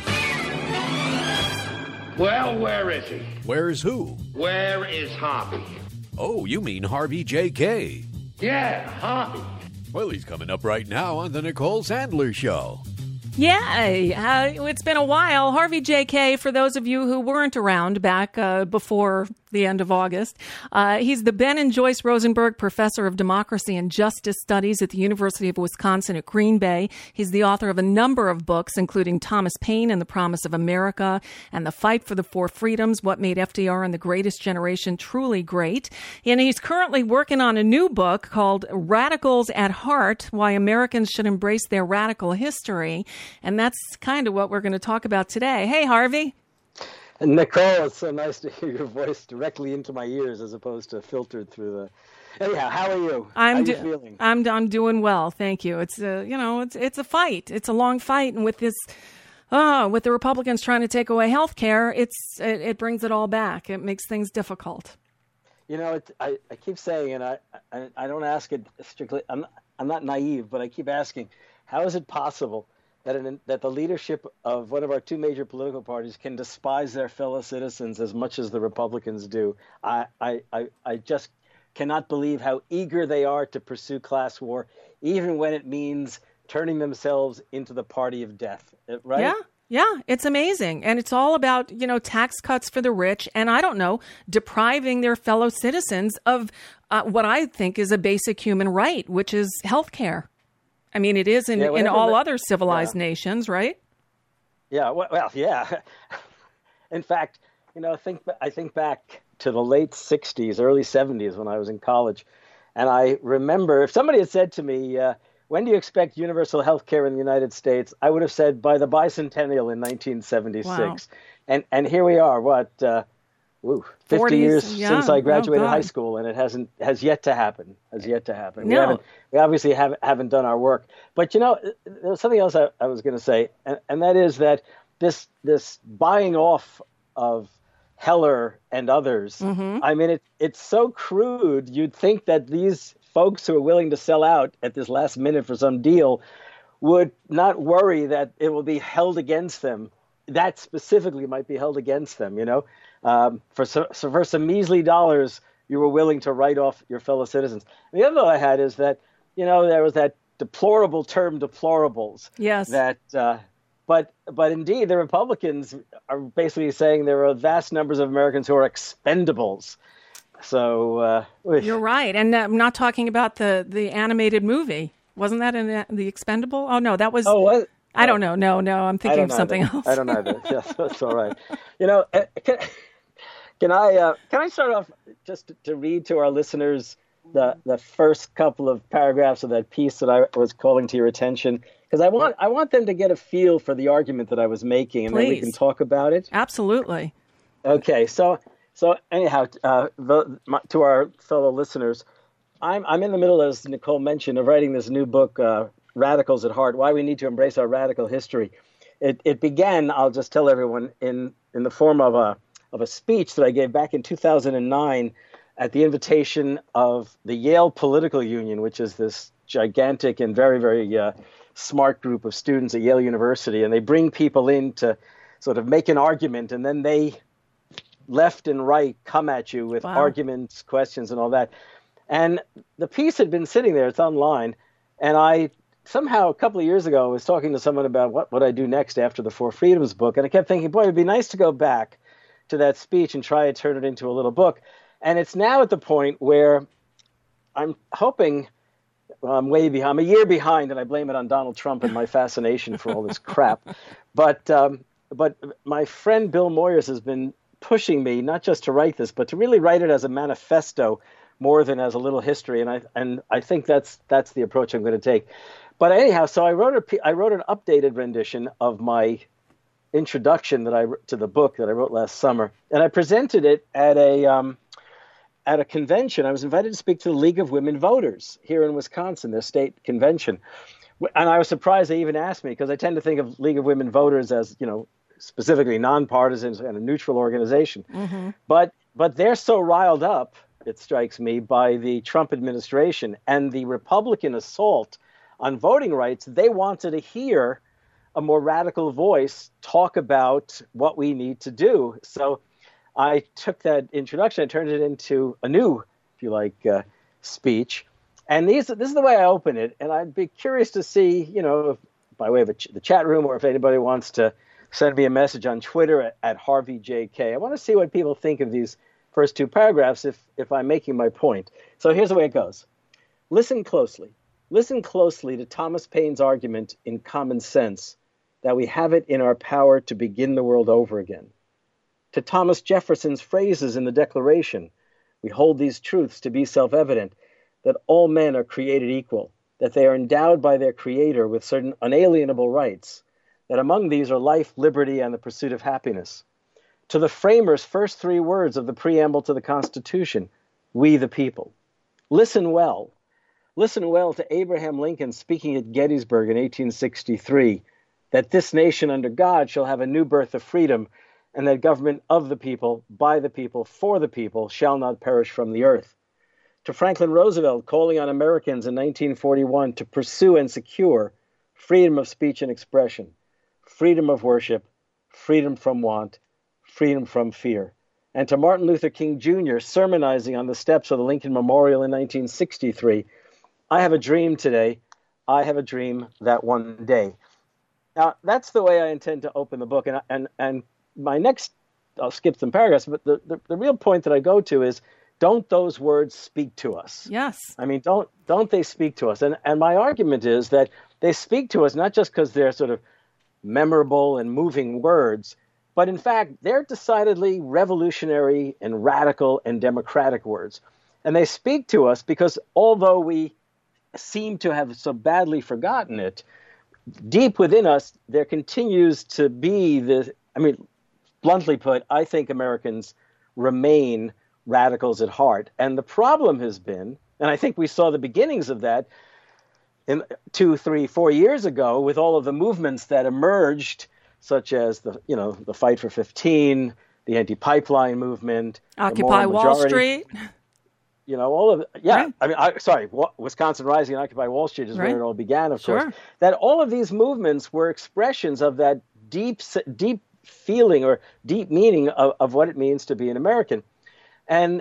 Well, where is he? Where's who? Where is Harvey? Oh, you mean Harvey J.K.? Yeah, Harvey. Well, he's coming up right now on the Nicole Sandler Show. Yay! It's been a while. Harvey J.K., for those of you who weren't around back before the end of August, he's the Ben and Joyce Rosenberg Professor of Democracy and Justice Studies at the University of Wisconsin at Green Bay. He's the author of a number of books, including Thomas Paine and the Promise of America and The Fight for the Four Freedoms, What Made FDR and the Greatest Generation Truly Great. And he's currently working on a new book called Radicals at Heart, Why Americans Should Embrace Their Radical History. And that's kind of what we're going to talk about today. Hey, Harvey. Nicole, it's so nice to hear your voice directly into my ears as opposed to filtered through the... Anyhow, how are you? How are you feeling? I'm doing well, thank you. It's it's a fight. It's a long fight, and with this, with the Republicans trying to take away health care, it brings it all back. It makes things difficult. You know, I keep saying, and I don't ask it strictly. I'm not naive, but I keep asking, how is it possible that the leadership of one of our 2 major political parties can despise their fellow citizens as much as the Republicans do? I just cannot believe how eager they are to pursue class war, even when it means turning themselves into the party of death, right? Yeah, it's amazing. And it's all about, tax cuts for the rich and, depriving their fellow citizens of what I think is a basic human right, which is health care. I mean, it is in all other civilized nations, right? Yeah, well, yeah. In fact, I think back to the late 60s, early 70s when I was in college. And I remember if somebody had said to me, when do you expect universal health care in the United States? I would have said by the bicentennial in 1976. Wow. And here we are, 50 40s, years yeah. since I graduated Oh, high God. school, and it has yet to happen. No. We obviously haven't done our work. But there's something else I was going to say, and that is that this buying off of Heller and others. Mm-hmm. I mean, it's so crude. You'd think that these folks who are willing to sell out at this last minute for some deal would not worry that it will be held against them. That specifically might be held against them, for some measly dollars, you were willing to write off your fellow citizens. And the other thought I had is that, there was that deplorable term, deplorables. Yes. That, but indeed, the Republicans are basically saying there are vast numbers of Americans who are expendables. So you're right, and I'm not talking about the animated movie. Wasn't that in The Expendable? Oh no, that was. Oh, what? I don't know. No, I'm thinking of something else. I don't either. Yes, that's all right. Can I start off just to read to our listeners the first couple of paragraphs of that piece that I was calling to your attention? Because I want them to get a feel for the argument that I was making, and then we can talk about it. Absolutely. Okay, so anyhow, to our fellow listeners, I'm in the middle, as Nicole mentioned, of writing this new book, Radicals at Heart: Why We Need to Embrace Our Radical History. It began, I'll just tell everyone, in the form of a speech that I gave back in 2009 at the invitation of the Yale Political Union, which is this gigantic and very, very smart group of students at Yale University. And they bring people in to sort of make an argument, and then they, left and right, come at you with arguments, questions, and all that. And the piece had been sitting there. It's online. And I somehow, a couple of years ago, was talking to someone about what I do next after the Four Freedoms book. And I kept thinking, boy, it'd be nice to go back to that speech and try to turn it into a little book. And it's now at the point where I'm hoping, well, I'm way behind. I'm a year behind, and I blame it on Donald Trump and my fascination for all this crap. But my friend Bill Moyers has been pushing me not just to write this, but to really write it as a manifesto more than as a little history. And I think that's the approach I'm going to take. But anyhow, so I wrote an updated rendition of my introduction to the book that I wrote last summer, and I presented it at a convention. I was invited to speak to the League of Women Voters here in Wisconsin, their state convention. And I was surprised they even asked me, because I tend to think of League of Women Voters as, specifically nonpartisan and a neutral organization. Mm-hmm. But they're so riled up, it strikes me, by the Trump administration and the Republican assault on voting rights, they wanted to hear a more radical voice talk about what we need to do. So I took that introduction and turned it into a new, if you like, speech. And this is the way I open it. And I'd be curious to see, if, by way of the chat room, or if anybody wants to send me a message on Twitter at HarveyJK. I want to see what people think of these first two paragraphs if I'm making my point. So here's the way it goes. Listen closely. Listen closely to Thomas Paine's argument in Common Sense that we have it in our power to begin the world over again. To Thomas Jefferson's phrases in the Declaration, we hold these truths to be self-evident, that all men are created equal, that they are endowed by their Creator with certain unalienable rights, that among these are life, liberty, and the pursuit of happiness. To the framers' first three words of the preamble to the Constitution, we the people. Listen well. Listen well to Abraham Lincoln speaking at Gettysburg in 1863, that this nation under God shall have a new birth of freedom, and that government of the people, by the people, for the people, shall not perish from the earth. To Franklin Roosevelt calling on Americans in 1941 to pursue and secure freedom of speech and expression, freedom of worship, freedom from want, freedom from fear. And to Martin Luther King Jr. sermonizing on the steps of the Lincoln Memorial in 1963, I have a dream today. I have a dream that one day. Now, that's the way I intend to open the book. And my next, I'll skip some paragraphs, but the real point that I go to is, don't those words speak to us? Yes. I mean, don't they speak to us? And my argument is that they speak to us not just because they're sort of memorable and moving words, but in fact, they're decidedly revolutionary and radical and democratic words. And they speak to us because although we seem to have so badly forgotten it, deep within us, there continues to be bluntly put, I think Americans remain radicals at heart. And the problem has been, and I think we saw the beginnings of that in 2, 3, 4 years ago with all of the movements that emerged, such as the Fight for 15, the anti-pipeline movement, Occupy Wall Street. All of Right. I mean, Wisconsin Rising and Occupy Wall Street is where it all began, of course. That all of these movements were expressions of that deep feeling or deep meaning of what it means to be an American. And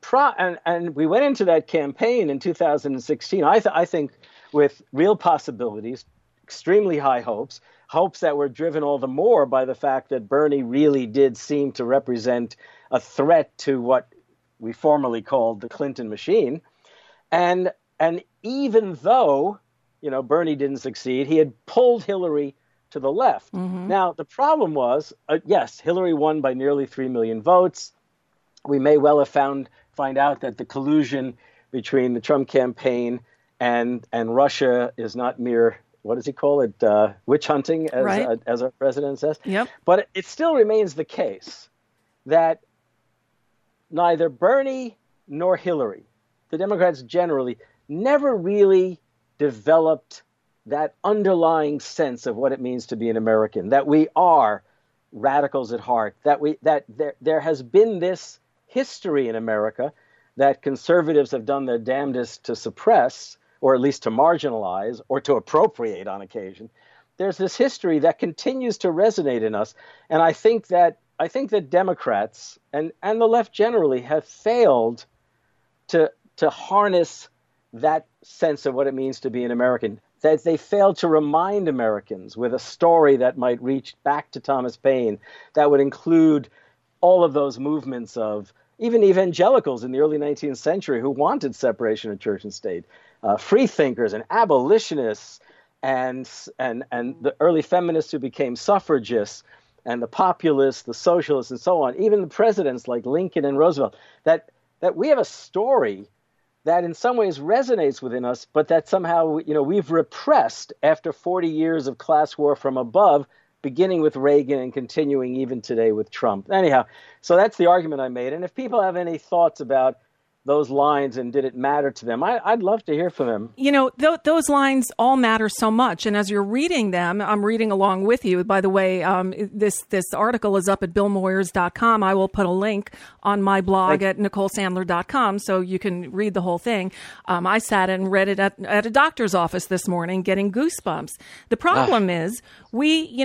and we went into that campaign in 2016. I think with real possibilities, extremely high hopes that were driven all the more by the fact that Bernie really did seem to represent a threat to what we formerly called the Clinton machine. And even though, Bernie didn't succeed, he had pulled Hillary to the left. Mm-hmm. Now, the problem was, yes, Hillary won by nearly 3 million votes. We may well have find out that the collusion between the Trump campaign and Russia is not mere, what does he call it, witch hunting, as our president says. Yep. But it still remains the case that neither Bernie nor Hillary, the Democrats generally, never really developed that underlying sense of what it means to be an American, that we are radicals at heart, that there has been this history in America that conservatives have done their damnedest to suppress, or at least to marginalize, or to appropriate on occasion. There's this history that continues to resonate in us, and I think that Democrats and the left generally have failed to harness that sense of what it means to be an American. That they failed to remind Americans with a story that might reach back to Thomas Paine, that would include all of those movements of even evangelicals in the early 19th century who wanted separation of church and state, free thinkers and abolitionists, and the early feminists who became suffragists, and the populists, the socialists, and so on, even the presidents like Lincoln and Roosevelt, that we have a story that in some ways resonates within us, but that somehow, we've repressed after 40 years of class war from above, beginning with Reagan and continuing even today with Trump. Anyhow, so that's the argument I made. And if people have any thoughts about those lines and did it matter to them, I'd love to hear from them. Those lines all matter so much. And as you're reading them, I'm reading along with you. By the way, this article is up at BillMoyers.com. I will put a link on my blog at NicoleSandler.com so you can read the whole thing. I sat and read it at a doctor's office this morning, getting goosebumps. The problem is we've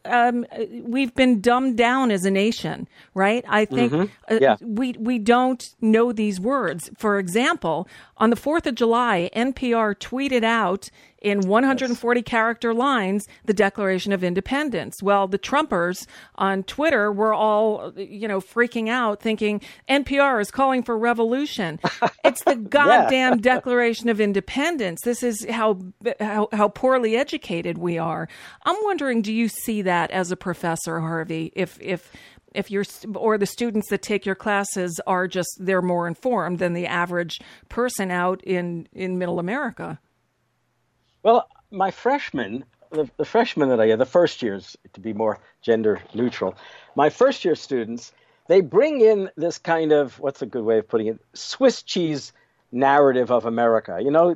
been dumbed down as a nation, right? I think we don't know these words. For example, on the 4th of July, NPR tweeted out in 140-character lines the Declaration of Independence. Well, the Trumpers on Twitter were all, freaking out, thinking NPR is calling for revolution. It's the goddamn Declaration of Independence. This is how poorly educated we are. I'm wondering, do you see that as a professor, Harvey? If you're, or the students that take your classes they're more informed than the average person out in middle America? Well, my freshmen, the freshmen that I get, the first years, to be more gender neutral, my first year students, they bring in this kind of, what's a good way of putting it, Swiss cheese narrative of America.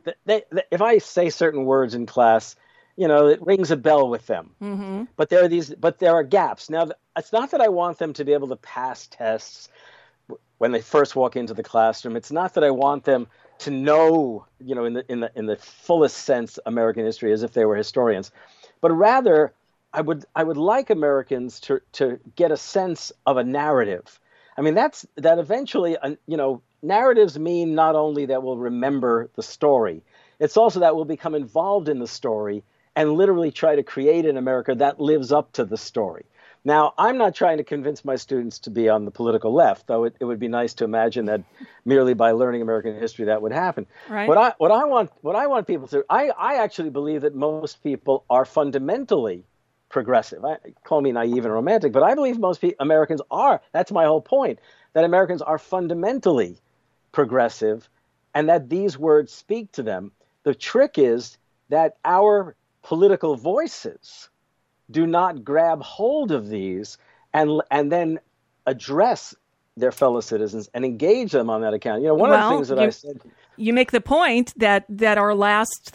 If I say certain words in class, it rings a bell with them. Mm-hmm. But there are gaps. Now, it's not that I want them to be able to pass tests when they first walk into the classroom. It's not that I want them to know, in the fullest sense, American history as if they were historians, but rather I would like Americans to get a sense of a narrative. I mean, that eventually, narratives mean not only that we'll remember the story, it's also that we'll become involved in the story and literally try to create an America that lives up to the story. Now, I'm not trying to convince my students to be on the political left, though it would be nice to imagine that merely by learning American history that would happen. Right. What I want people to, I actually believe that most people are fundamentally progressive. Call me naive and romantic, but I believe most Americans are. That's my whole point, that Americans are fundamentally progressive and that these words speak to them. The trick is that our political voices do not grab hold of these and then address their fellow citizens and engage them on that account. You know, one of the things that I said. You make the point that our last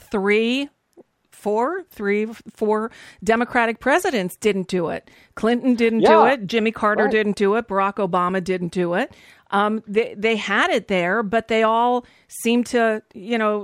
four Democratic presidents didn't do it. Clinton didn't do it. Jimmy Carter didn't do it. Barack Obama didn't do it. They had it there, but they all seem to, you know,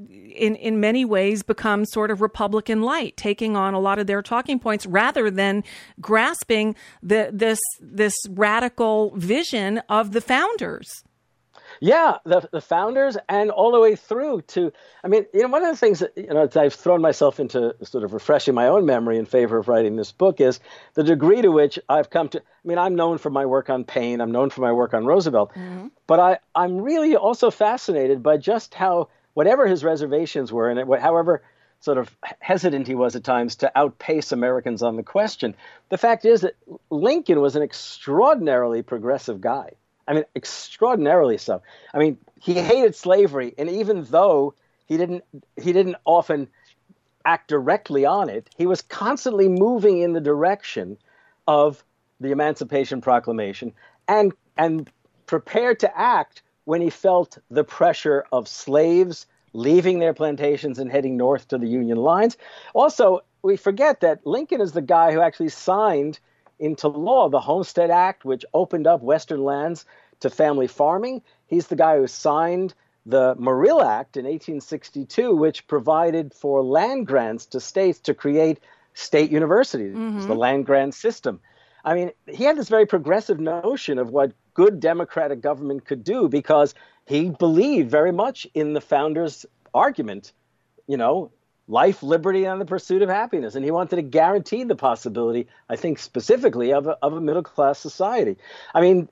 in many ways become sort of Republican light, taking on a lot of their talking points rather than grasping this radical vision of the founders. Yeah, the founders, and all the way through to, I mean, you know, one of the things that, you know, I've thrown myself into sort of refreshing my own memory in favor of writing this book is the degree to which I've come to, I mean, I'm known for my work on Paine, I'm known for my work on Roosevelt, but I'm really also fascinated by just how, whatever his reservations were, and however sort of hesitant he was at times to outpace Americans on the question, the fact is that Lincoln was an extraordinarily progressive guy. I mean, extraordinarily so. I mean, he hated slavery, and even though he didn't often act directly on it, he was constantly moving in the direction of the Emancipation Proclamation and prepared to act when he felt the pressure of slaves leaving their plantations and heading north to the Union lines. Also, we forget that Lincoln is the guy who actually signed into law the Homestead Act, which opened up Western lands to family farming. He's the guy who signed the Morrill Act in 1862, which provided for land grants to states to create state universities, the land grant system. I mean, he had this very progressive notion of what good democratic government could do because he believed very much in the founders' argument, you know, life, liberty, and the pursuit of happiness. And he wanted to guarantee the possibility, I think specifically, of a middle-class society. I mean,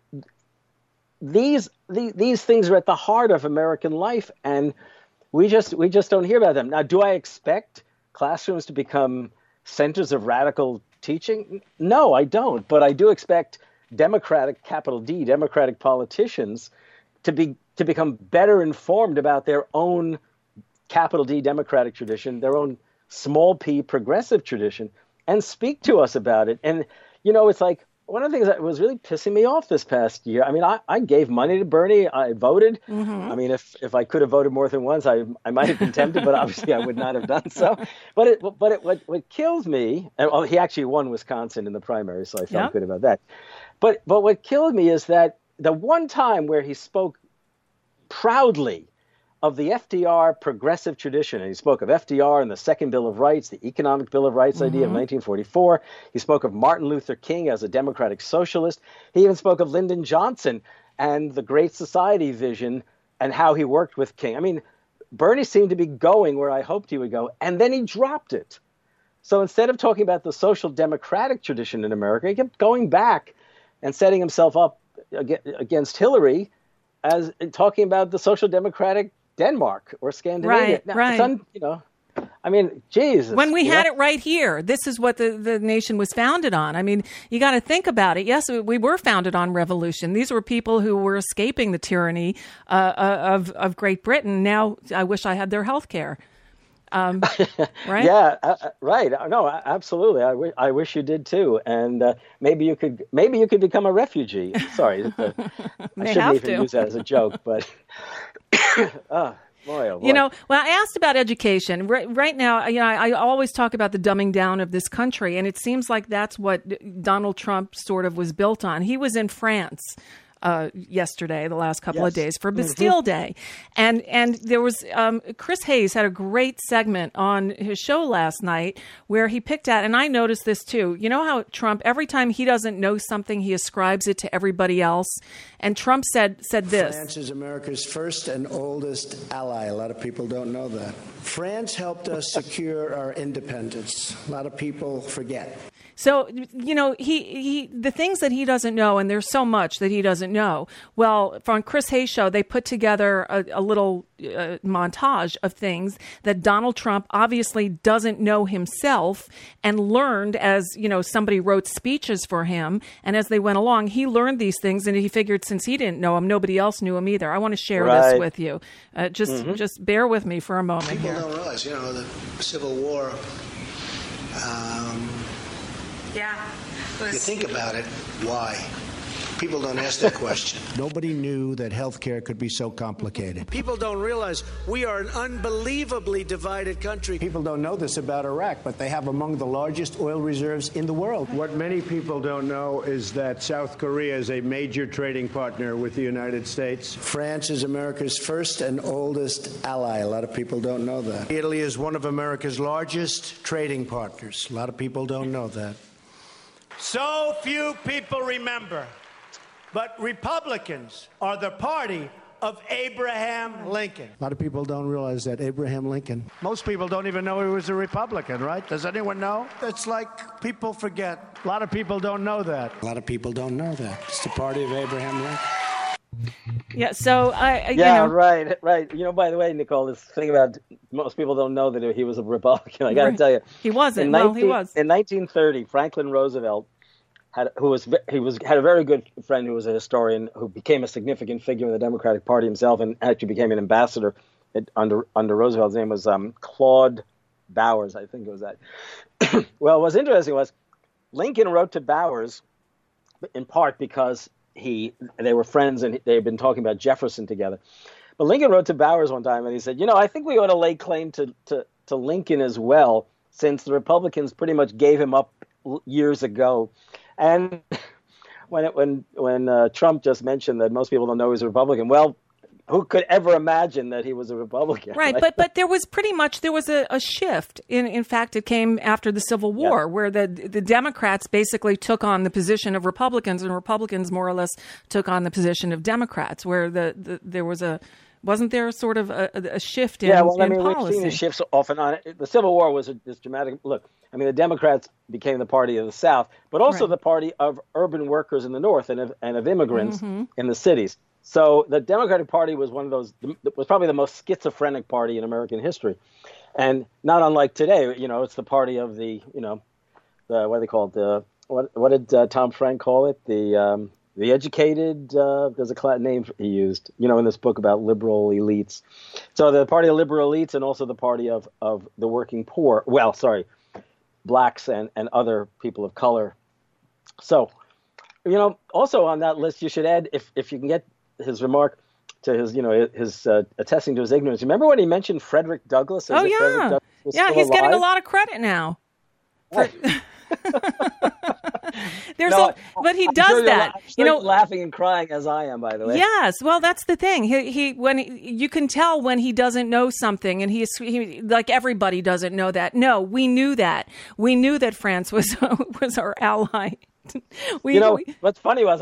these things are at the heart of American life, and we just don't hear about them. Now, do I expect classrooms to become centers of radical teaching? No, I don't. But I do expect democratic, capital D, democratic politicians to become better informed about their own capital D democratic tradition, their own small p progressive tradition, and speak to us about it. And, you know, it's like one of the things that was really pissing me off this past year. I mean, I gave money to Bernie. I voted. I mean, if I could have voted more than once, I might have been tempted, but obviously I would not have done so. But what kills me, and well, he actually won Wisconsin in the primary, so I felt good about that. But what killed me is that the one time where he spoke proudly of the FDR progressive tradition, and he spoke of FDR and the Second Bill of Rights, the Economic Bill of Rights idea of 1944. He spoke of Martin Luther King as a democratic socialist. He even spoke of Lyndon Johnson and the Great Society vision and how he worked with King. I mean, Bernie seemed to be going where I hoped he would go, and then he dropped it. So instead of talking about the social democratic tradition in America, he kept going back and setting himself up against Hillary as talking about the social democratic Denmark or Scandinavia. Right. You know, I mean, Jesus. When we had it right here, this is what the nation was founded on. I mean, you got to think about it. Yes, we were founded on revolution. These were people who were escaping the tyranny of Great Britain. Now, I wish I had their health care. Right? Yeah, right. No, absolutely. I wish you did too. And maybe you could become a refugee. Sorry, I shouldn't even use that as a joke, but. Boy, oh boy. You know, well, I asked about education. Right now, you know, I always talk about the dumbing down of this country, and it seems like that's what Donald Trump sort of was built on. He was in France yesterday, the last couple of days, for Bastille Day. And there was Chris Hayes had a great segment on his show last night where he picked out, and I noticed this too. You know how Trump, every time he doesn't know something, he ascribes it to everybody else. And Trump said this. France is America's first and oldest ally. A lot of people don't know that. France helped us secure our independence. A lot of people forget. So, you know, he the things that he doesn't know, and there's so much that he doesn't know. Well, from Chris Hayes' show, they put together a little montage of things that Donald Trump obviously doesn't know himself and learned as, you know, somebody wrote speeches for him. And as they went along, he learned these things, and he figured since he didn't know him, nobody else knew him either. I want to share this with you. Just bear with me for a moment People here. don't realize, you know, the Civil War. You think about it, why? People don't ask that question. Nobody knew that health care could be so complicated. People don't realize we are an unbelievably divided country. People don't know this about Iraq, but they have among the largest oil reserves in the world. What many people don't know is that South Korea is a major trading partner with the United States. France is America's first and oldest ally. A lot of people don't know that. Italy is one of America's largest trading partners. A lot of people don't know that. So few people remember. But Republicans are the party of Abraham Lincoln. A lot of people don't realize that Abraham Lincoln. Most people don't even know he was a Republican, right? Does anyone know? It's like people forget. A lot of people don't know that. A lot of people don't know that. It's the party of Abraham Lincoln. Yeah, so right. By the way, Nicole, this thing about most people don't know that he was a Republican. I got to tell you, he wasn't. He was. In 1930, Franklin Roosevelt had a very good friend who was a historian who became a significant figure in the Democratic Party himself and actually became an ambassador under Roosevelt. His name was Claude Bowers, I think it was that. Well, what's interesting was Lincoln wrote to Bowers in part because they were friends and they had been talking about Jefferson together. But Lincoln wrote to Bowers one time and he said, I think we ought to lay claim to Lincoln as well, since the Republicans pretty much gave him up years ago. And when Trump just mentioned that most people don't know he's a Republican, well, who could ever imagine that he was a Republican? Right, but there was a shift. In fact, it came after the Civil War, where the Democrats basically took on the position of Republicans, and Republicans more or less took on the position of Democrats, where there was wasn't there sort of a shift in policy? We've seen the shifts off and on. The Civil War was this dramatic look. The Democrats became the party of the South, but also the party of urban workers in the North and of immigrants in the cities. So the Democratic Party was was probably the most schizophrenic party in American history, and not unlike today. It's the party of the what do they call it? What did Tom Frank call it? The educated. There's a name he used. In this book about liberal elites. So the party of liberal elites and also the party of the working poor. Well, sorry. Blacks and other people of color. So, also on that list, you should add, if you can get his remark to his attesting to his ignorance. Remember when he mentioned Frederick Douglass? Frederick Douglass was still alive? Getting a lot of credit now. Right. But he does that. You're laughing and crying as I am, by the way. Yes, well, that's the thing. You can tell when he doesn't know something, and he like everybody doesn't know that. No, we knew that. We knew that France was our ally. What's funny was,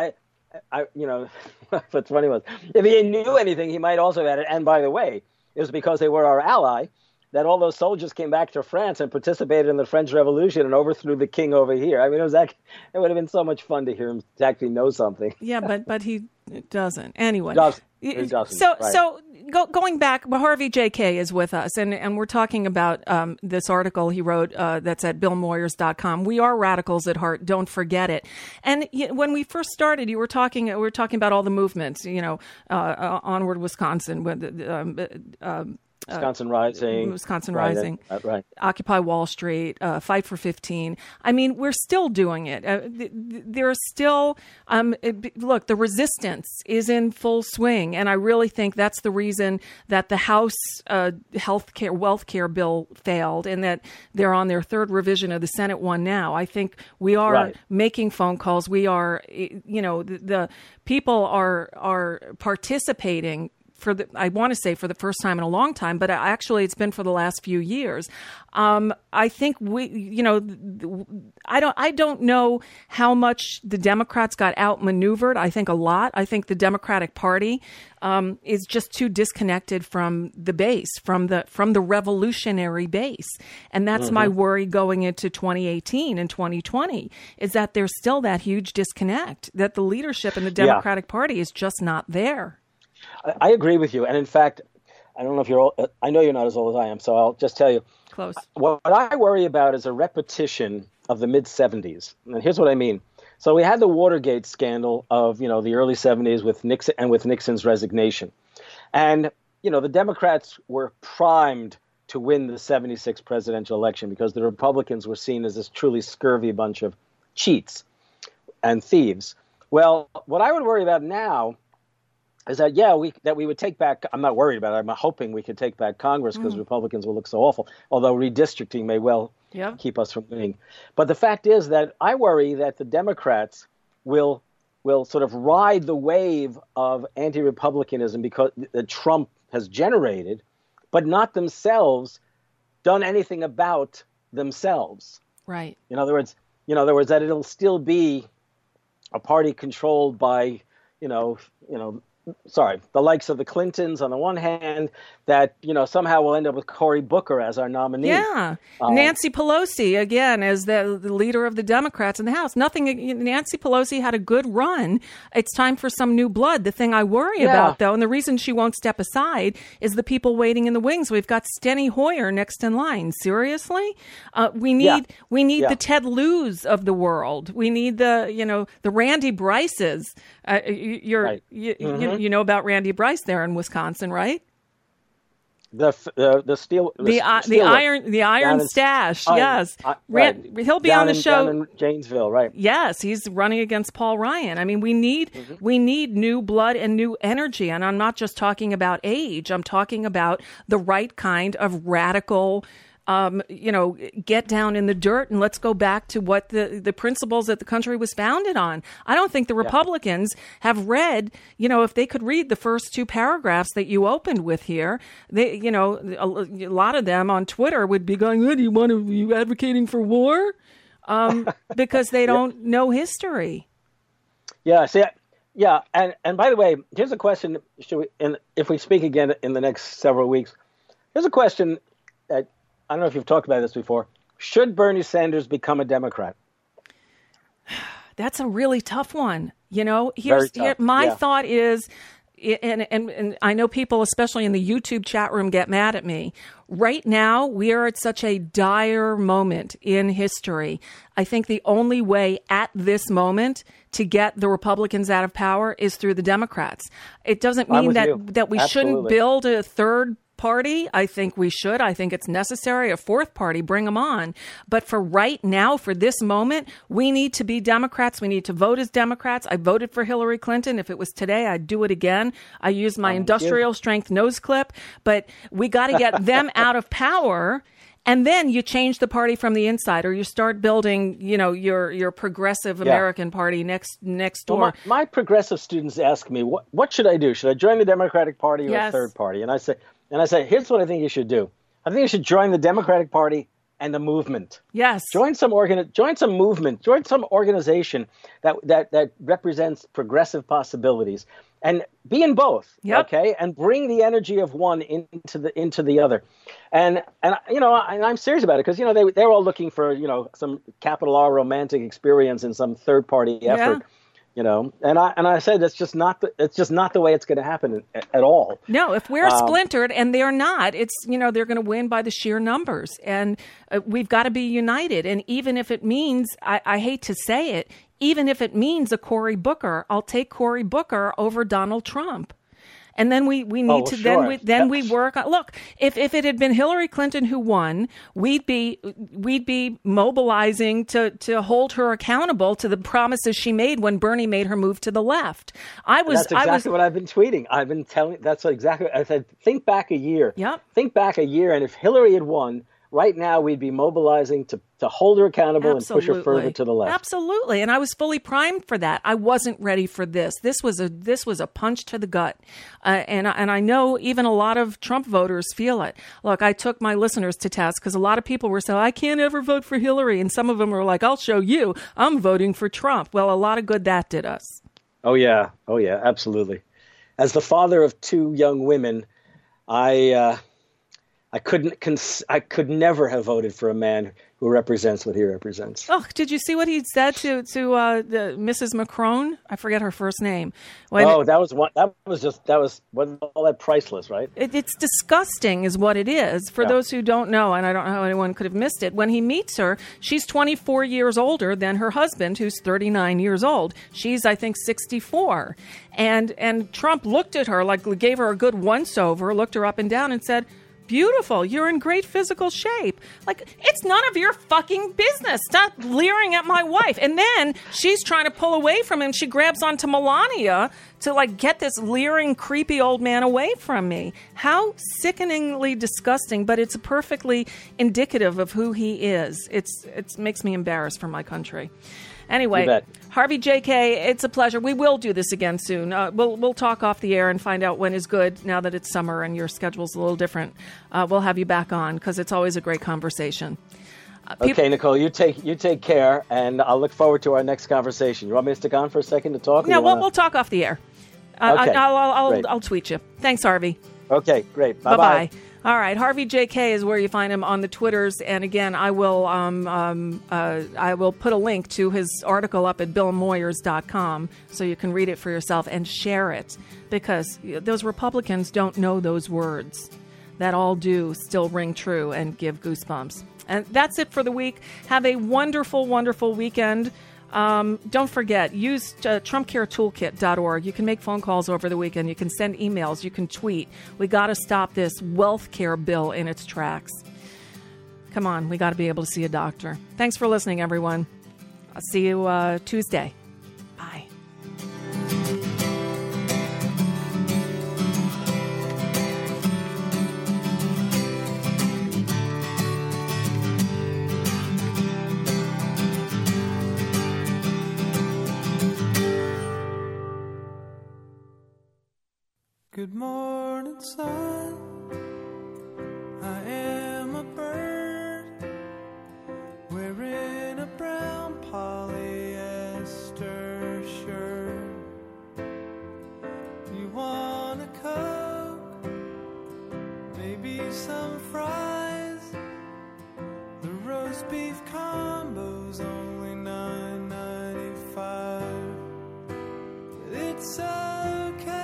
what's funny was, if he knew anything, he might also add it. And by the way, it was because they were our ally that all those soldiers came back to France and participated in the French Revolution and overthrew the king over here. It would have been so much fun to hear him actually know something. Yeah, but he doesn't. Anyway. He doesn't. So going back, Harvey J.K. is with us, and we're talking about this article he wrote that's at BillMoyers.com. We are radicals at heart. Don't forget it. And when we first started, we were talking about all the movements, Onward Wisconsin, Wisconsin Rising. Right. Occupy Wall Street, Fight for 15. We're still doing it. There are still, look, the resistance is in full swing. And I really think that's the reason that the House wealth care bill failed and that they're on their third revision of the Senate one now. I think we are making phone calls. We are, the people are participating I want to say for the first time in a long time, but actually it's been for the last few years. I think I don't know how much the Democrats got outmaneuvered. I think a lot. I think the Democratic Party is just too disconnected from the base, from the revolutionary base. And that's my worry going into 2018 and 2020 is that there's still that huge disconnect, that the leadership in the Democratic Party is just not there. I agree with you. And in fact, I don't know if you're old. I know you're not as old as I am, so I'll just tell you. Close. What I worry about is a repetition of the mid-'70s. And here's what I mean. So we had the Watergate scandal of, the early 70s with Nixon and with Nixon's resignation. And, the Democrats were primed to win the 76 presidential election because the Republicans were seen as this truly scurvy bunch of cheats and thieves. Well, what I would worry about now is that, we would take back, I'm not worried about it, I'm hoping we could take back Congress because Republicans will look so awful, although redistricting may well keep us from winning. But the fact is that I worry that the Democrats will sort of ride the wave of anti-republicanism because that Trump has generated, but not themselves done anything about themselves. Right. In other words, that it'll still be a party controlled by, the likes of the Clintons on the one hand, that, somehow we'll end up with Cory Booker as our nominee. Yeah. Nancy Pelosi, again, as the leader of the Democrats in the House. Nancy Pelosi had a good run. It's time for some new blood. The thing I worry about, though, and the reason she won't step aside is the people waiting in the wings. We've got Steny Hoyer next in line. Seriously? We need the Ted Lieu's of the world. We need the Randy Bryces. You know about Randy Bryce there in Wisconsin, right? The Iron Stash. Yes, he'll be on the show down in Janesville, right? Yes, he's running against Paul Ryan. I mean, we need new blood and new energy, and I'm not just talking about age. I'm talking about the right kind of radical. Get down in the dirt and let's go back to what the principles that the country was founded on. I don't think the Republicans have read, if they could read the first two paragraphs that you opened with here, they, a lot of them on Twitter would be going, "Are you advocating for war?" Because they don't know history. Yeah. See, yeah. And by the way, here's a question. If we speak again in the next several weeks, here's a question that, I don't know if you've talked about this before. Should Bernie Sanders become a Democrat? That's a really tough one. My thought is, and I know people, especially in the YouTube chat room, get mad at me. Right now, we are at such a dire moment in history. I think the only way at this moment to get the Republicans out of power is through the Democrats. It doesn't mean that we shouldn't build a third party. I think we should. I think it's necessary. A fourth party, bring them on. But for right now, for this moment, we need to be Democrats. We need to vote as Democrats. I voted for Hillary Clinton. If it was today, I'd do it again. I used my industrial strength nose clip. But we got to get them out of power. And then you change the party from the inside, or you start building, your progressive American party next door. Well, my progressive students ask me, what should I do? Should I join the Democratic Party or a third party? And I say, here's what I think you should do. I think you should join the Democratic Party and the movement. Yes. Join some movement. Join some organization that represents progressive possibilities, and be in both. Yep. Okay, and bring the energy of one into the other. And I'm serious about it because they're all looking for some capital R romantic experience in some third party effort. And I said it's just not the way it's going to happen at all. No, if we're splintered and they're not, it's they're going to win by the sheer numbers, and we've got to be united. And even if it means, I hate to say it, even if it means a Cory Booker, I'll take Cory Booker over Donald Trump. And then we need to sure. we work on, look, if it had been Hillary Clinton who won, we'd be mobilizing to hold her accountable to the promises she made when Bernie made her move to the left. That's exactly what I've been tweeting. I've been telling, that's exactly, I said, think back a year. Yep. Think back a year, and if Hillary had won, right now we'd be mobilizing to hold her accountable and push her further to the left. Absolutely. And I was fully primed for that. I wasn't ready for this. This was a punch to the gut. And I know even a lot of Trump voters feel it. Look, I took my listeners to task because a lot of people were saying, I can't ever vote for Hillary. And some of them were like, I'll show you. I'm voting for Trump. Well, a lot of good that did us. Oh, yeah. Absolutely. As the father of two young women, I could never have voted for a man who represents what he represents. Oh, did you see what he said to Mrs. Macron? I forget her first name. That was all that priceless, right? It's disgusting is what it is. For those who don't know, and I don't know how anyone could have missed it, when he meets her, she's 24 years older than her husband, who's 39 years old. She's, I think, 64. And Trump looked at her, like gave her a good once-over, looked her up and down and said, beautiful. You're in great physical shape. Like, it's none of your fucking business. Stop leering at my wife. And then she's trying to pull away from him. She grabs onto Melania to, like, get this leering, creepy old man away from me. How sickeningly disgusting, but it's perfectly indicative of who he is. It makes me embarrassed for my country. Anyway, Harvey J.K., it's a pleasure. We will do this again soon. We'll talk off the air and find out when is good now that it's summer and your schedule's a little different. We'll have you back on because it's always a great conversation. Okay, Nicole, you take care, and I'll look forward to our next conversation. You want me to stick on for a second to talk? No, we'll talk off the air. Okay, I'll tweet you. Thanks, Harvey. Okay, great. Bye-bye. All right, Harvey J.K. is where you find him on the Twitters, and again, I will put a link to his article up at BillMoyers.com so you can read it for yourself and share it, because those Republicans don't know those words that all do still ring true and give goosebumps. And that's it for the week. Have a wonderful, wonderful weekend. Don't forget, use TrumpCareToolkit.org. You can make phone calls over the weekend. You can send emails. You can tweet. We got to stop this wealth care bill in its tracks. Come on, we got to be able to see a doctor. Thanks for listening, everyone. I'll see you Tuesday. Bye. Good morning, sun. I am a bird wearing a brown polyester shirt. You want a Coke? Maybe some fries? The roast beef combo's only $9.95. It's okay.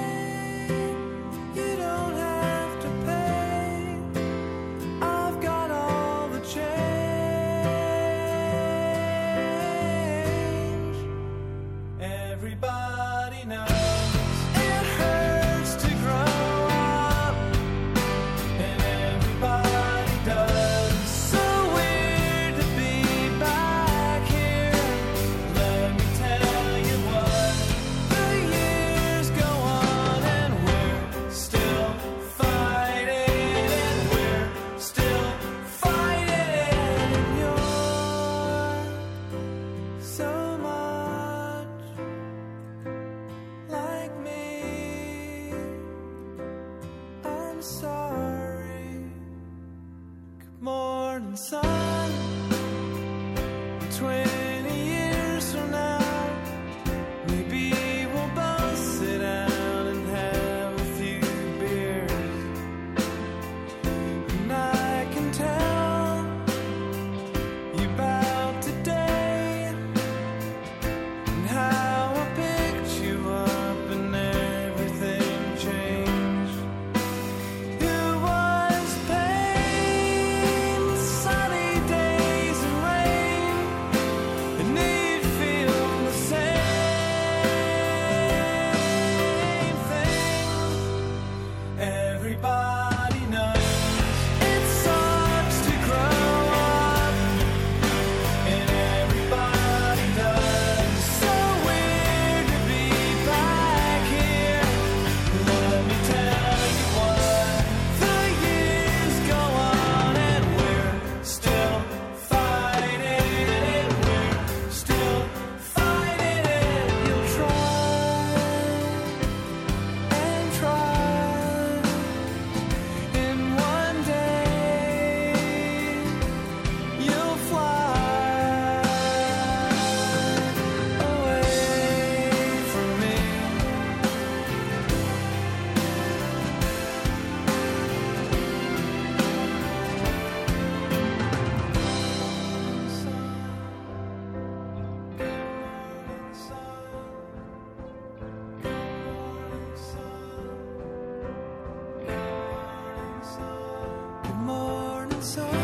You don't have to pay. I've got all the change. Everybody knows it hurts to grow up, and everybody does. So weird to be back here. Let me tell you what, the years go on and we're still fighting, and we're still fighting, and you're so much like me. I'm sorry. Good morning, sun. 20 years from now, maybe we'll both sit down and have a few beers, and I can tell you about today and how I picked you up and everything changed. It was pain, sunny days and rain, and it feel the same thing. Everybody knows it sucks to grow up, and everybody does. So weird to be back here. Let me tell you what, the years go on and we're still fighting, and we're still fighting, and you'll try and try, and one day you'll fly away from me. Good morning, sun.